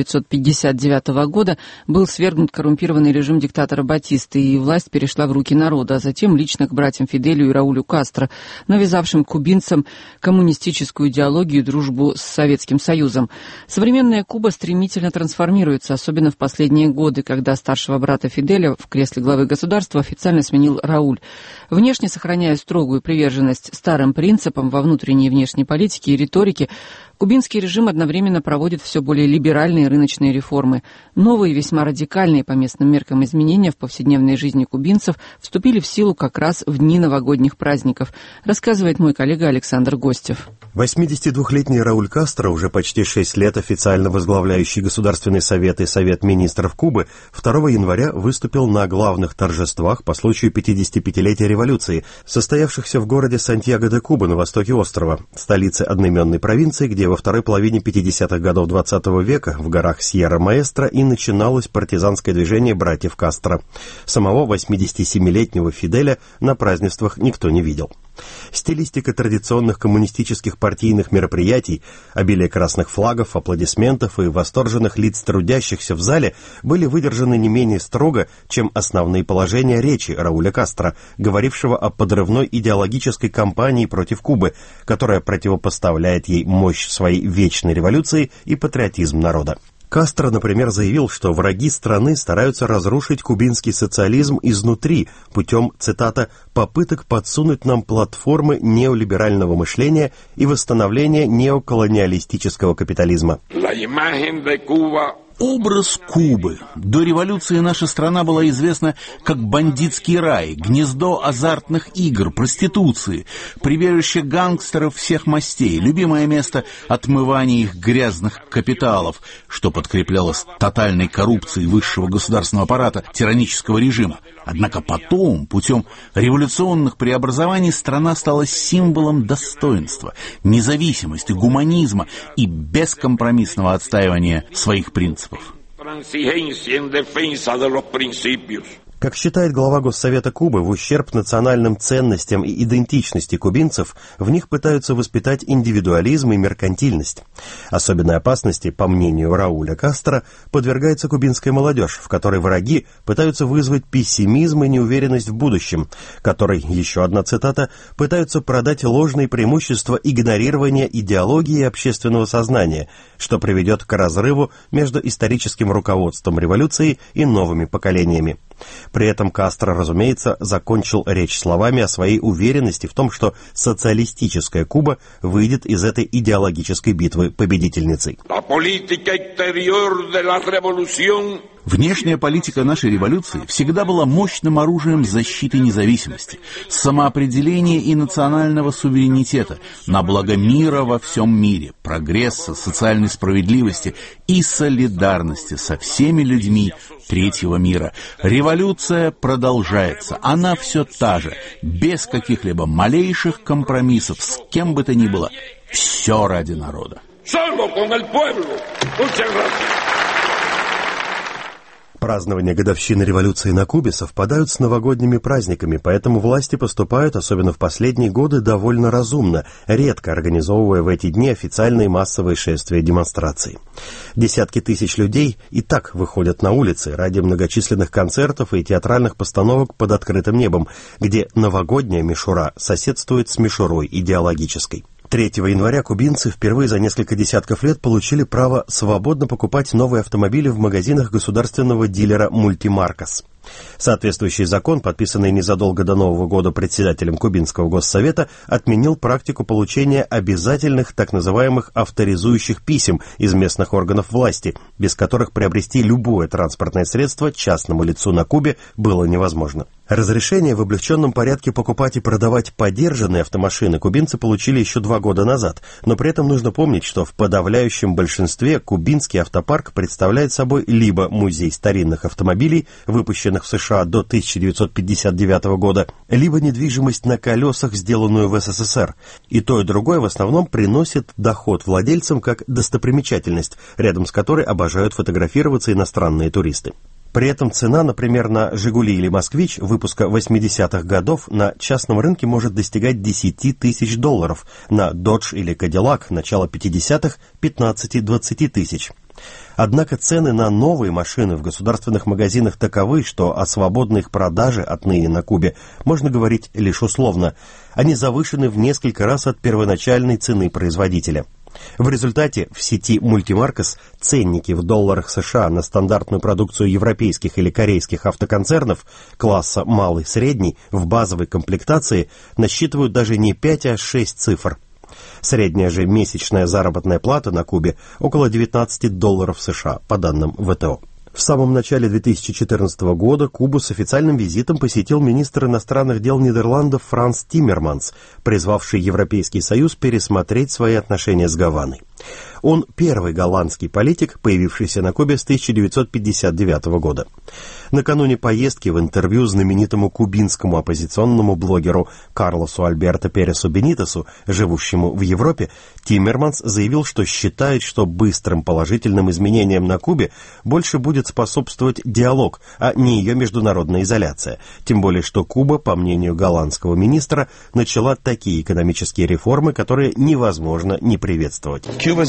[SPEAKER 1] 1959 года был свергнут коррумпированный режим диктатора Батисты, и власть перешла в руки народа, а затем лично к братьям Фиделю и Раулю Кастро, навязавшим кубинцам коммунистическую идеологию и дружбу с Советским Союзом. Современная Куба стремительно трансформируется, особенно в последние годы, когда старшего брата Фиделя в кресле главы государства официально сменил Рауль. Внешне сохраняя строгую приверженность старым принципам во внутренней и внешней политике и риторике, кубинский режим одновременно проводит все более либеральные рыночные реформы. Новые, весьма радикальные по местным меркам изменения в повседневной жизни кубинцев вступили в силу как раз в дни новогодних праздников, рассказывает мой коллега Александр Гостев.
[SPEAKER 16] 82-летний Рауль Кастро, уже почти 6 лет официально возглавляющий Государственный совет и Совет министров Кубы, 2 января выступил на главных торжествах по случаю 55-летия революции, состоявшихся в городе Сантьяго-де-Куба на востоке острова, столице одноименной провинции, где во второй половине 50-х годов 20 века в горах Сьерра-Маэстро и начиналось партизанское движение братьев Кастро. Самого 87-летнего Фиделя на празднествах никто не видел. Стилистика традиционных коммунистических партийных мероприятий, обилие красных флагов, аплодисментов и восторженных лиц трудящихся в зале были выдержаны не менее строго, чем основные положения речи Рауля Кастро, говорившего о подрывной идеологической кампании против Кубы, которая противопоставляет ей мощь своей вечной революции и патриотизм народа. Кастро, например, заявил, что враги страны стараются разрушить кубинский социализм изнутри путем, цитата, «попыток подсунуть нам платформы неолиберального мышления и восстановления неоколониалистического капитализма».
[SPEAKER 17] Образ Кубы. До революции наша страна была известна как бандитский рай, гнездо азартных игр, проституции, прибежище гангстеров всех мастей, любимое место отмывания их грязных капиталов, что подкреплялось тотальной коррупцией высшего государственного аппарата тиранического режима. Однако потом, путем революционных преобразований, страна стала символом достоинства, независимости, гуманизма и бескомпромиссного отстаивания своих принципов.
[SPEAKER 16] Как считает глава Госсовета Кубы, в ущерб национальным ценностям и идентичности кубинцев в них пытаются воспитать индивидуализм и меркантильность. Особенной опасности, по мнению Рауля Кастро, подвергается кубинская молодежь, в которой враги пытаются вызвать пессимизм и неуверенность в будущем, которой, еще одна цитата, пытаются продать ложные преимущества игнорирования идеологии и общественного сознания, что приведет к разрыву между историческим руководством революции и новыми поколениями. При этом Кастро, разумеется, закончил речь словами о своей уверенности в том, что социалистическая Куба выйдет из этой идеологической битвы победительницей.
[SPEAKER 17] Внешняя политика нашей революции всегда была мощным оружием защиты независимости, самоопределения и национального суверенитета на благо мира во всем мире, прогресса, социальной справедливости и солидарности со всеми людьми третьего мира. Революция продолжается, она все та же, без каких-либо малейших компромиссов, с кем бы то ни было. Все ради народа.
[SPEAKER 16] Празднования годовщины революции на Кубе совпадают с новогодними праздниками, поэтому власти поступают, особенно в последние годы, довольно разумно, редко организовывая в эти дни официальные массовые шествия и демонстрации. Десятки тысяч людей и так выходят на улицы ради многочисленных концертов и театральных постановок под открытым небом, где новогодняя мишура соседствует с мишурой идеологической. 3 января кубинцы впервые за несколько десятков лет получили право свободно покупать новые автомобили в магазинах государственного дилера «Мультимаркос». Соответствующий закон, подписанный незадолго до Нового года председателем Кубинского Госсовета, отменил практику получения обязательных так называемых авторизующих писем из местных органов власти, без которых приобрести любое транспортное средство частному лицу на Кубе было невозможно. Разрешение в облегченном порядке покупать и продавать подержанные автомашины кубинцы получили еще 2 года назад, но при этом нужно помнить, что в подавляющем большинстве кубинский автопарк представляет собой либо музей старинных автомобилей, выпущенных в США до 1959 года, либо недвижимость на колесах, сделанную в СССР. И то, и другое в основном приносит доход владельцам как достопримечательность, рядом с которой обожают фотографироваться иностранные туристы. При этом цена, например, на «Жигули» или «Москвич» выпуска 80-х годов на частном рынке может достигать $10 тысяч, на «Додж» или «Кадиллак» начала 50-х – 15-20 тысяч. Однако цены на новые машины в государственных магазинах таковы, что о свободной их продаже отныне на Кубе можно говорить лишь условно. Они завышены в несколько раз от первоначальной цены производителя. В результате в сети «Мультимаркос» ценники в долларах США на стандартную продукцию европейских или корейских автоконцернов класса малый-средний в базовой комплектации насчитывают даже не 5, а 6 цифр. Средняя же месячная заработная плата на Кубе около $19 США, по данным ВТО. В самом начале 2014 года Кубу с официальным визитом посетил министр иностранных дел Нидерландов Франс Тиммерманс, призвавший Европейский Союз пересмотреть свои отношения с Гаваной. Он первый голландский политик, появившийся на Кубе с 1959 года. Накануне поездки в интервью знаменитому кубинскому оппозиционному блогеру Карлосу Альберто Пересу Бенитесу, живущему в Европе, Тиммерманс заявил, что считает, что быстрым положительным изменениям на Кубе больше будет способствовать диалог, а не ее международная изоляция. Тем более, что Куба, по мнению голландского министра, начала такие экономические реформы, которые невозможно не приветствовать.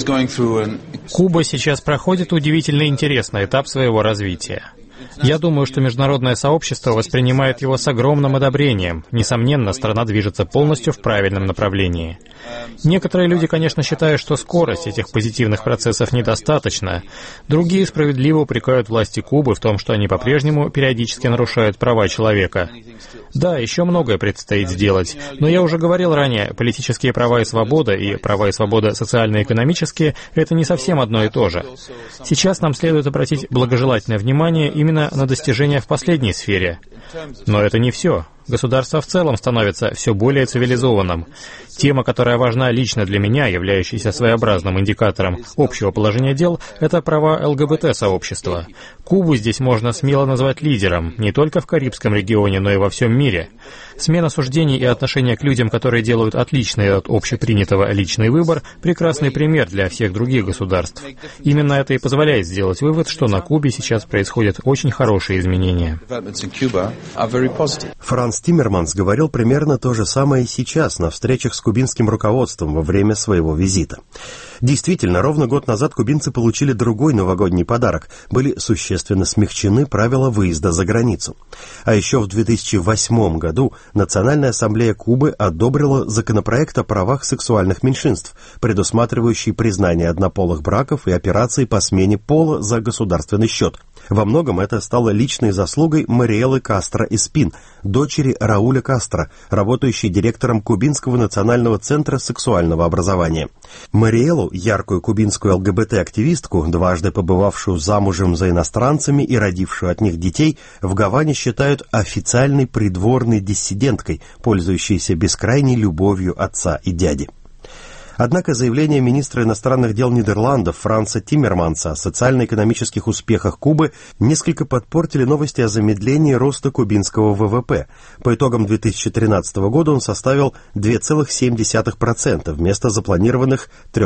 [SPEAKER 18] Куба сейчас проходит удивительно интересный этап своего развития. Я думаю, что международное сообщество воспринимает его с огромным одобрением. Несомненно, страна движется полностью в правильном направлении. Некоторые люди, конечно, считают, что скорость этих позитивных процессов недостаточна. Другие справедливо упрекают власти Кубы в том, что они по-прежнему периодически нарушают права человека. Да, еще многое предстоит сделать, но я уже говорил ранее, политические права и свобода социально-экономические — это не совсем одно и то же. Сейчас нам следует обратить благожелательное внимание именно на достижения в последней сфере. Но это не все. Государство в целом становится все более цивилизованным. Тема, которая важна лично для меня, являющаяся своеобразным индикатором общего положения дел, это права ЛГБТ-сообщества. Кубу здесь можно смело назвать лидером, не только в Карибском регионе, но и во всем мире. Смена суждений и отношения к людям, которые делают отличный от общепринятого личный выбор, прекрасный пример для всех других государств. Именно это и позволяет сделать вывод, что на Кубе сейчас происходят очень хорошие изменения.
[SPEAKER 16] Франс Тиммерманс говорил примерно то же самое и сейчас на встречах с кубинским руководством во время своего визита. Действительно, ровно год назад кубинцы получили другой новогодний подарок. Были существенно смягчены правила выезда за границу. А еще в 2008 году Национальная ассамблея Кубы одобрила законопроект о правах сексуальных меньшинств, предусматривающий признание однополых браков и операций по смене пола за государственный счет. Во многом это стало личной заслугой Мариэлы Кастро Эспин, дочери Рауля Кастро, работающей директором Кубинского национального центра сексуального образования. Мариэлу, яркую кубинскую ЛГБТ-активистку, дважды побывавшую замужем за иностранцами и родившую от них детей, в Гаване считают официальной придворной диссиденткой, пользующейся бескрайней любовью отца и дяди. Однако заявление министра иностранных дел Нидерландов Франса Тиммерманса о социально-экономических успехах Кубы несколько подпортили новости о замедлении роста кубинского ВВП. По итогам 2013 года он составил 2,7% вместо запланированных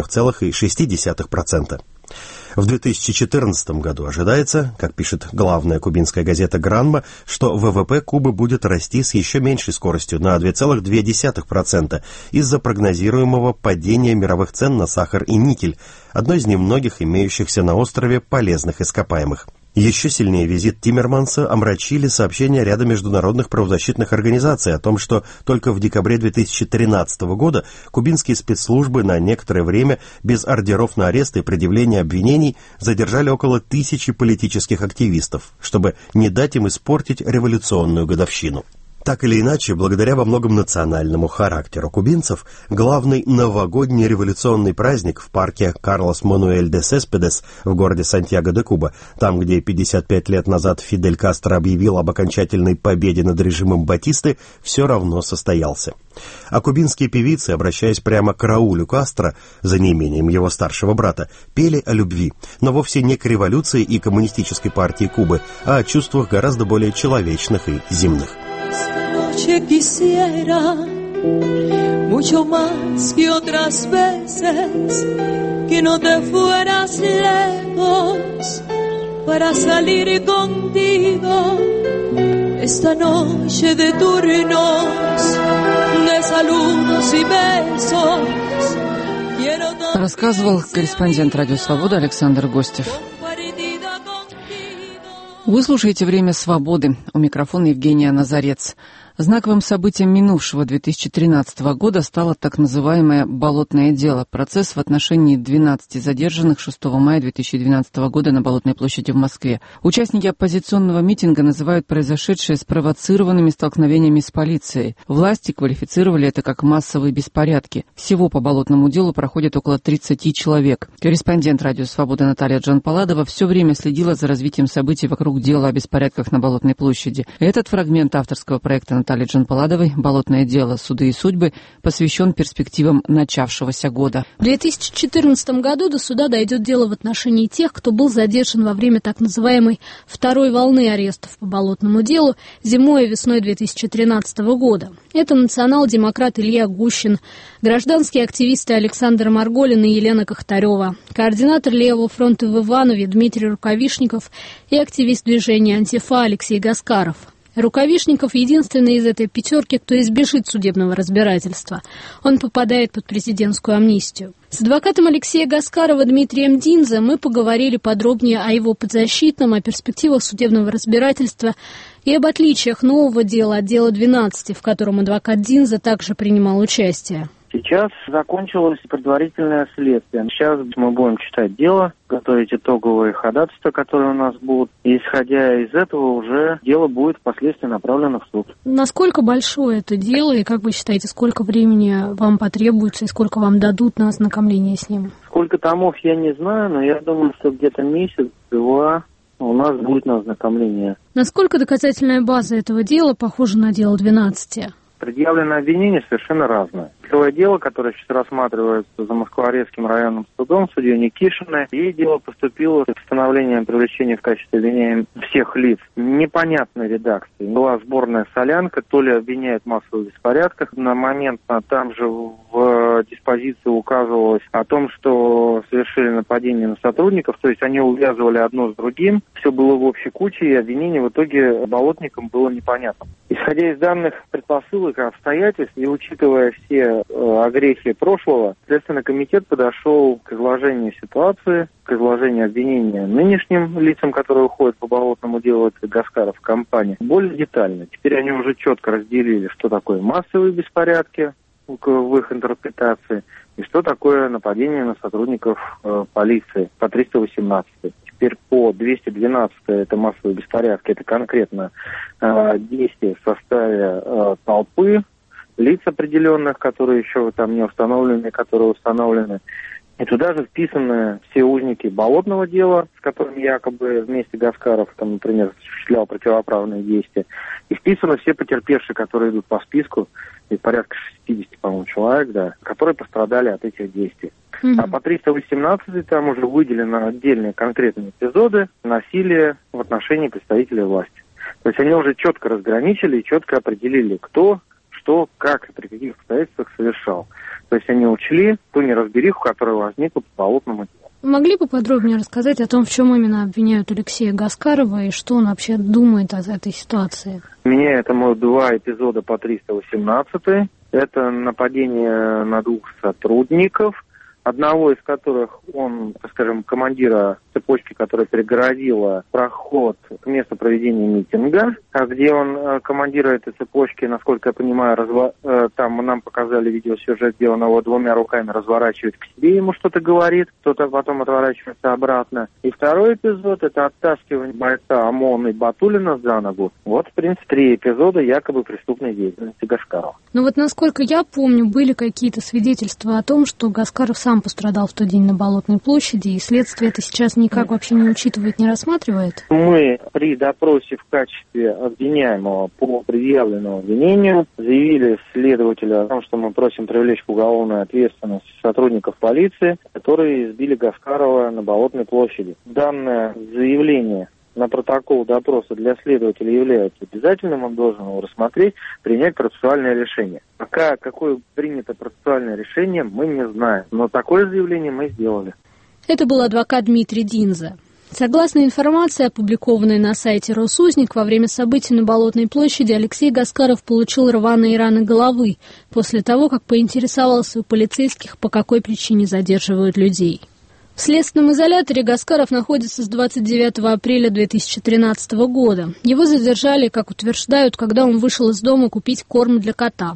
[SPEAKER 16] 3,6%. В 2014 году ожидается, как пишет главная кубинская газета «Гранма», что ВВП Кубы будет расти с еще меньшей скоростью на 2,2% из-за прогнозируемого падения мировых цен на сахар и никель, одной из немногих имеющихся на острове полезных ископаемых. Еще сильнее визит Тиммерманса омрачили сообщения ряда международных правозащитных организаций о том, что только в декабре 2013 года кубинские спецслужбы на некоторое время без ордеров на арест и предъявление обвинений задержали около 1000 политических активистов, чтобы не дать им испортить революционную годовщину. Так или иначе, благодаря во многом национальному характеру кубинцев, главный новогодний революционный праздник в парке Карлос Мануэль де Сеспедес в городе Сантьяго-де-Куба, там, где 55 лет назад Фидель Кастро объявил об окончательной победе над режимом Батисты, все равно состоялся. А кубинские певицы, обращаясь прямо к Раулю Кастро, за неимением его старшего брата, пели о любви, но вовсе не к революции и коммунистической партии Кубы, а о чувствах гораздо более человечных и земных.
[SPEAKER 19] Quisiera mucho más que otras veces que no te fueras lejos para salir contigo esta noche de turnos, de saludos y besos.
[SPEAKER 1] Рассказывал корреспондент «Радио Свобода» Александр Гостев. Вы слушаете «Время свободы». У микрофона Евгения Назарец. Знаковым событием минувшего 2013 года стало так называемое «болотное дело» — процесс в отношении 12 задержанных 6 мая 2012 года на Болотной площади в Москве. Участники оппозиционного митинга называют произошедшее спровоцированными столкновениями с полицией. Власти квалифицировали это как массовые беспорядки. Всего по болотному делу проходит около 30 человек. Корреспондент «Радио Свобода» Наталья Джанпаладова все время следила за развитием событий вокруг дела о беспорядках на Болотной площади. Этот фрагмент авторского проекта Натальи Джанпаладовой «Болотное дело. Суды и судьбы» посвящен перспективам начавшегося года.
[SPEAKER 20] В 2014 году до суда дойдет дело в отношении тех, кто был задержан во время так называемой второй волны арестов по Болотному делу зимой и весной 2013 года. Это национал-демократ Илья Гущин, гражданские активисты Александр Марголин и Елена Кохтарева, координатор Левого фронта в Иванове Дмитрий Рукавишников и активист движения «Антифа» Алексей Гаскаров. Рукавишников единственный из этой пятерки, кто избежит судебного разбирательства. Он попадает под президентскую амнистию. С адвокатом Алексея Гаскарова Дмитрием Динзе мы поговорили подробнее о его подзащитном, о перспективах судебного разбирательства и об отличиях нового дела от дела 12, в котором адвокат Динзе также принимал участие.
[SPEAKER 21] Сейчас закончилось предварительное следствие. Сейчас мы будем читать дело, готовить итоговые ходатайства, которые у нас будут. И, исходя из этого, уже дело будет впоследствии направлено в суд.
[SPEAKER 20] Насколько большое это дело, и как вы считаете, сколько времени вам потребуется, и сколько вам дадут на ознакомление с ним?
[SPEAKER 21] Сколько томов, я не знаю, но я думаю, что где-то месяц-два у нас будет на ознакомление.
[SPEAKER 20] Насколько доказательная база этого дела похожа на дело 12?
[SPEAKER 21] Предъявленное обвинение совершенно разное. Первое дело, которое сейчас рассматривается Замоскворецким районным судом, судьей Никишиной, ей дело поступило с постановлением привлечения в качестве обвинения всех лиц непонятной редакции. Была сборная солянка, то ли обвиняют в массовых беспорядках. На момент там же в диспозиции указывалось о том, что совершили нападение на сотрудников, то есть они увязывали одно с другим. Все было в общей куче, и обвинение в итоге болотникам было непонятно. Исходя из данных предпосылок и обстоятельств, и учитывая все огрехи прошлого, Следственный комитет подошел к изложению ситуации, к изложению обвинения нынешним лицам, которые уходят по болотному делу, это Гаскаров компания, более детально. Теперь они уже четко разделили, что такое массовые беспорядки в их интерпретации и что такое нападение на сотрудников полиции по 318. Теперь по 212 это массовые беспорядки, это конкретно действия в составе толпы, лиц определенных, которые еще там не установлены, которые установлены. И туда же вписаны все узники болотного дела, с которыми якобы вместе Гаскаров, там, например, осуществлял противоправные действия. И вписаны все потерпевшие, которые идут по списку, и порядка 60, по-моему, человек, да, которые пострадали от этих действий. А по 318 там уже выделены отдельные конкретные эпизоды насилия в отношении представителей власти. То есть они уже четко разграничили и четко определили, кто, что, как и при каких обстоятельствах совершал. То есть они учли ту неразбериху, которая возникла по болотному делу.
[SPEAKER 20] Могли бы подробнее рассказать о том, в чем именно обвиняют Алексея Гаскарова и что он вообще думает о этой ситуации?
[SPEAKER 21] Меня этому 2 эпизода по 318. Это нападение на 2 сотрудников, одного из которых он, так скажем, командира цепочки, которая перегородила проход к месту проведения митинга, где он, командира этой цепочки, насколько я понимаю, там нам показали видеосюжет, где он его 2 руками разворачивает к себе, ему что-то говорит, кто-то потом отворачивается обратно. И второй эпизод — это оттаскивание бойца ОМОНа и Батулина за ногу. Вот, в принципе, 3 эпизода якобы преступной деятельности Гаскарова.
[SPEAKER 20] Ну вот, насколько я помню, были какие-то свидетельства о том, что Гаскаров сам пострадал в тот день на Болотной площади, и следствие это сейчас никак вообще не учитывает, не рассматривает? Мы
[SPEAKER 21] при допросе в качестве обвиняемого по предъявленному обвинению заявили следователю о том, что мы просим привлечь к уголовной ответственности сотрудников полиции, которые избили Гаскарова на Болотной площади. Данное заявление на протокол допроса для следователя является обязательным, он должен его рассмотреть, принять процессуальное решение. Пока какое принято процессуальное решение, мы не знаем, но такое заявление мы сделали.
[SPEAKER 20] Это был адвокат Дмитрий Динза. Согласно информации, опубликованной на сайте «Росузник», во время событий на Болотной площади Алексей Гаскаров получил рваные раны головы после того, как поинтересовался у полицейских, по какой причине задерживают людей. В следственном изоляторе Гаскаров находится с 29 апреля 2013 года. Его задержали, как утверждают, когда он вышел из дома купить корм для кота.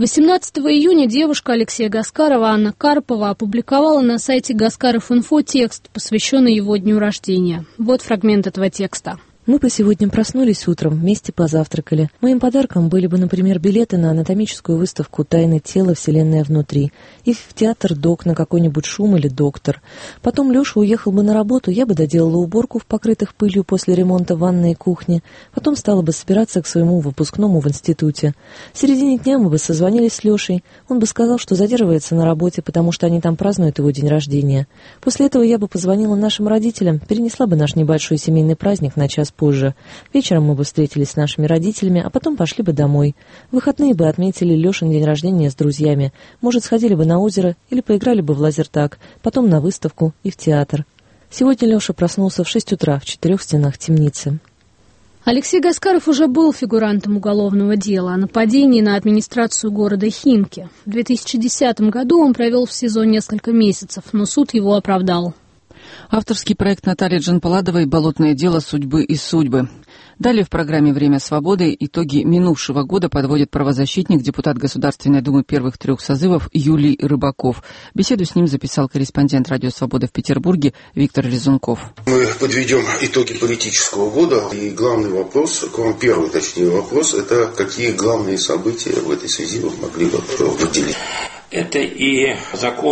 [SPEAKER 20] 18 июня девушка Алексея Гаскарова Анна Карпова опубликовала на сайте Гаскаров.Инфо текст, посвященный его дню рождения. Вот фрагмент этого текста.
[SPEAKER 3] Мы бы сегодня проснулись утром, вместе позавтракали. Моим подарком были бы, например, билеты на анатомическую выставку «Тайны тела. Вселенная внутри» и в театр «Док» на какой-нибудь «Шум» или «Доктор». Потом Леша уехал бы на работу, я бы доделала уборку в покрытых пылью после ремонта ванной и кухни. Потом стала бы собираться к своему выпускному в институте. В середине дня мы бы созвонились с Лешей. Он бы сказал, что задерживается на работе, потому что они там празднуют его день рождения. После этого я бы позвонила нашим родителям, перенесла бы наш небольшой семейный праздник на час позже. Вечером мы бы встретились с нашими родителями, а потом пошли бы домой. В выходные бы отметили Лешин день рождения с друзьями. Может, сходили бы на озеро или поиграли бы в лазертаг, потом на выставку и в театр. Сегодня Леша проснулся в 6 утра в 4 стенах темницы.
[SPEAKER 20] Алексей Гаскаров уже был фигурантом уголовного дела о нападении на администрацию города Химки. В 2010 году он провел в СИЗО несколько месяцев, но суд его оправдал.
[SPEAKER 1] Авторский проект Натальи Джанпаладовой «Болотное дело. Судьбы и судьбы». Далее в программе «Время свободы» итоги минувшего года подводит правозащитник, депутат Государственной Думы первых 3 созывов Юлий Рыбаков. Беседу с ним записал корреспондент «Радио Свобода» в Петербурге Виктор Резунков.
[SPEAKER 22] Мы подведем итоги политического года. И главный вопрос, к вам первый, точнее, вопрос, это какие главные события в этой связи вы могли бы выделить?
[SPEAKER 23] Это и закон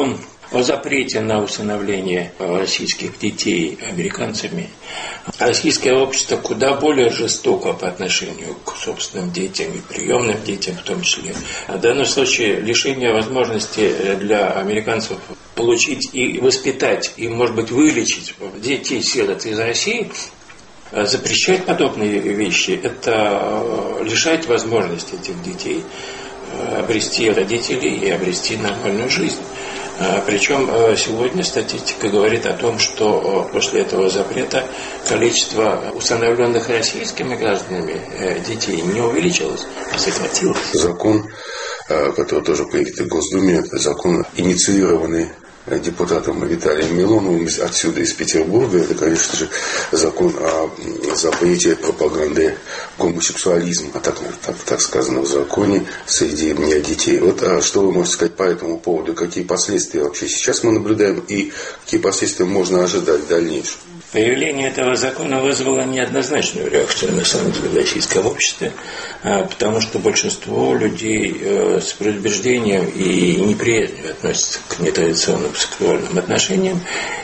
[SPEAKER 4] о запрете на усыновление российских детей американцами, российское общество куда более жестоко по отношению к собственным детям и приемным детям в том числе. В данном случае лишение возможности для американцев получить и воспитать, и, может быть, вылечить детей-сирот из России, запрещать подобные вещи, это лишать возможности этих детей обрести родителей и обрести нормальную жизнь. Причем сегодня статистика говорит о том, что после этого запрета количество усыновленных российскими гражданами детей не увеличилось, а сократилось.
[SPEAKER 22] Закон, который тоже принят в Госдуме, это закон, инициированный депутатом Виталием Милоновым отсюда, из Петербурга. Это, конечно же, закон о запрете пропаганды гомосексуализма, так сказано в законе, среди детей. Вот что вы можете сказать по этому поводу? Какие последствия вообще сейчас мы наблюдаем и какие последствия можно ожидать в дальнейшем?
[SPEAKER 4] Появление этого закона вызвало неоднозначную реакцию на самом деле в российском обществе, потому что большинство людей с предубеждением и неприязнью относятся к нетрадиционным сексуальным отношениям,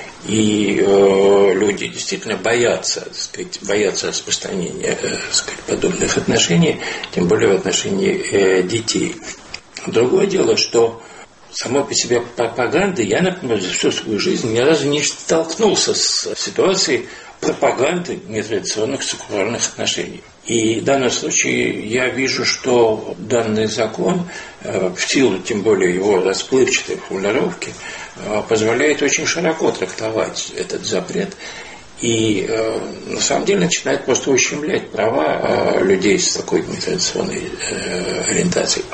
[SPEAKER 4] и люди действительно боятся распространения подобных отношений, тем более в отношении детей. Другое дело, что самой по себе пропаганды я, например, за всю свою жизнь ни разу не столкнулся с ситуацией пропаганды нетрадиционных сексуальных отношений. И в данном случае я вижу, что данный закон, в силу тем более его расплывчатой формулировки, позволяет очень широко трактовать этот запрет и на самом деле начинает просто ущемлять права людей с такой нетрадиционной ориентацией.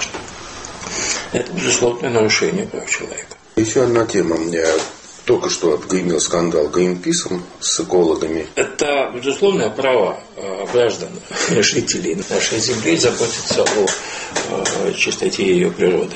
[SPEAKER 4] Это, безусловно, нарушение прав человека.
[SPEAKER 22] Еще одна тема. Только что отгремел скандал Гринписом с экологами.
[SPEAKER 4] Это, безусловно, право граждан, жителей нашей земли заботиться о чистоте ее природы.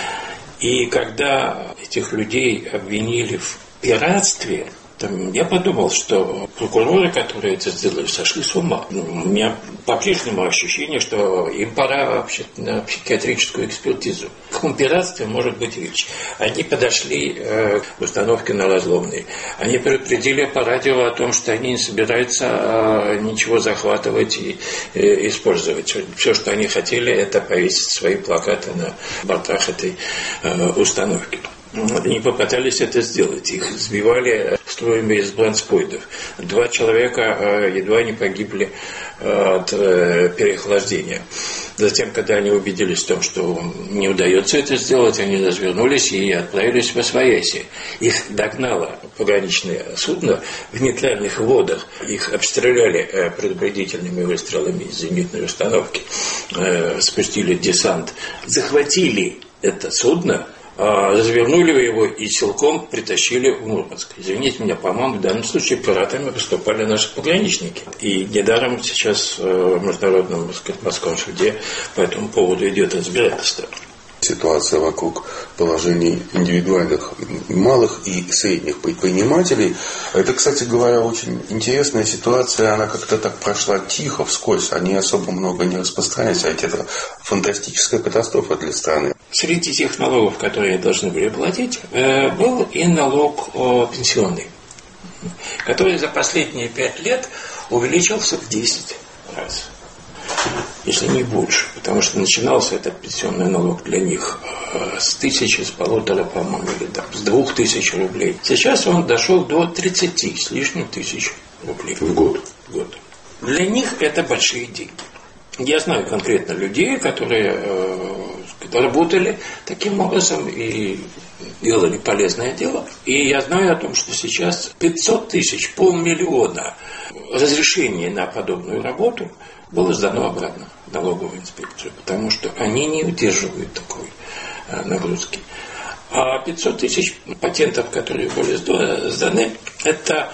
[SPEAKER 4] И когда этих людей обвинили в пиратстве, я подумал, что прокуроры, которые это сделали, сошли с ума. У меня по-прежнему ощущение, что им пора вообще на психиатрическую экспертизу. О каком пиратстве может быть речь? Они подошли к установке на Разломной. Они предупредили по радио о том, что они не собираются ничего захватывать и использовать. Все, что они хотели, это повесить свои плакаты на бортах этой установки. Они попытались это сделать. Их сбивали струями из бронспойдов. 2 человека едва не погибли от переохлаждения. Затем, когда они убедились в том, что не удается это сделать, они развернулись и отправились в Освояси. Их догнало пограничное судно в нейтральных водах. Их обстреляли предупредительными выстрелами из зенитной установки. Спустили десант. Захватили это судно, развернули его и силком притащили в Мурманск. Извините меня, по-моему, в данном случае пиратами выступали наши пограничники. И недаром сейчас в Международном морском суде по этому поводу идет разбирательство.
[SPEAKER 22] Ситуация вокруг положений индивидуальных малых и средних предпринимателей. Это, кстати говоря, очень интересная ситуация. Она как-то так прошла тихо, вскользь. Они особо много не распространялись. А ведь это фантастическая катастрофа для страны.
[SPEAKER 4] Среди тех налогов, которые должны были платить, был и налог пенсионный, который за последние 5 лет увеличился в 10 раз. Если не больше, потому что начинался этот пенсионный налог для них с 1000, с 1,5, по-моему, или с 2000 рублей. Сейчас он дошел до 30 с лишним тысяч рублей
[SPEAKER 22] в год.
[SPEAKER 4] Для них это большие деньги. Я знаю конкретно людей, которые работали таким образом и делали полезное дело. И я знаю о том, что сейчас 500 тысяч, 500 000 разрешений на подобную работу было сдано обратно в налоговую инспекцию, потому что они не удерживают такой нагрузки. А 500 тысяч патентов, которые были сданы, это,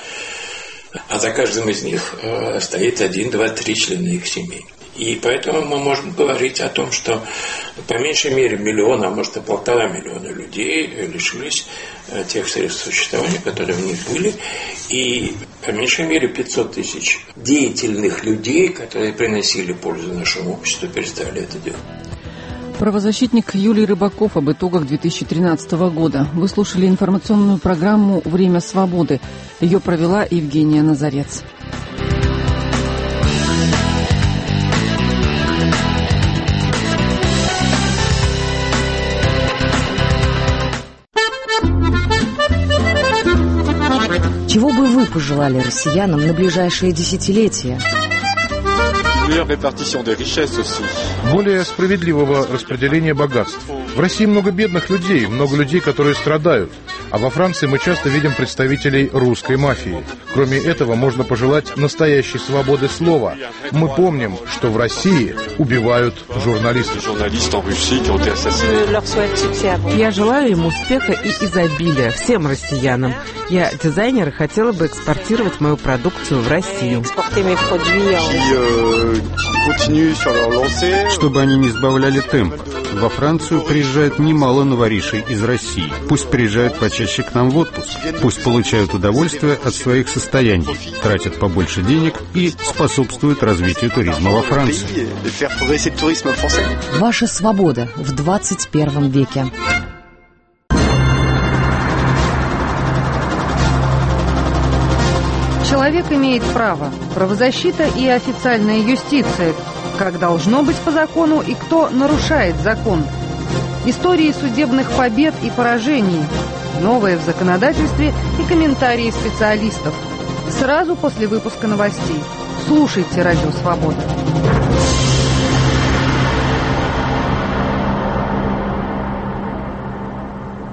[SPEAKER 4] а за каждым из них стоит 1, 2, 3 члена их семей. И поэтому мы можем говорить о том, что по меньшей мере 1 миллион, а может и 1,5 миллиона людей лишились тех средств существования, которые в них были. И по меньшей мере 500 тысяч деятельных людей, которые приносили пользу нашему обществу, перестали это делать.
[SPEAKER 1] Правозащитник Юлий Рыбаков об итогах 2013 года. Вы слушали информационную программу «Время свободы». Ее провела Евгения Назарец.
[SPEAKER 2] Чего бы вы пожелали россиянам на ближайшие десятилетия?
[SPEAKER 5] Более справедливого распределения богатств. В России много бедных людей, много людей, которые страдают. А во Франции мы часто видим представителей русской мафии. Кроме этого, можно пожелать настоящей свободы слова. Мы помним, что в России убивают журналистов.
[SPEAKER 6] Я желаю им успеха и изобилия всем россиянам. Я дизайнер и хотела бы экспортировать мою продукцию в Россию.
[SPEAKER 23] Чтобы они не сбавляли темп. Во Францию приезжает немало новоришей из России. Пусть приезжают почаще к нам в отпуск. Пусть получают удовольствие от своих состояний, тратят побольше денег и способствуют развитию туризма во Франции.
[SPEAKER 2] Ваша свобода в 21 веке.
[SPEAKER 24] Человек имеет право, правозащита и официальная юстиция, как должно быть по закону и кто нарушает закон. Истории судебных побед и поражений, новое в законодательстве и комментарии специалистов. Сразу после выпуска новостей. Слушайте «Радио Свобода».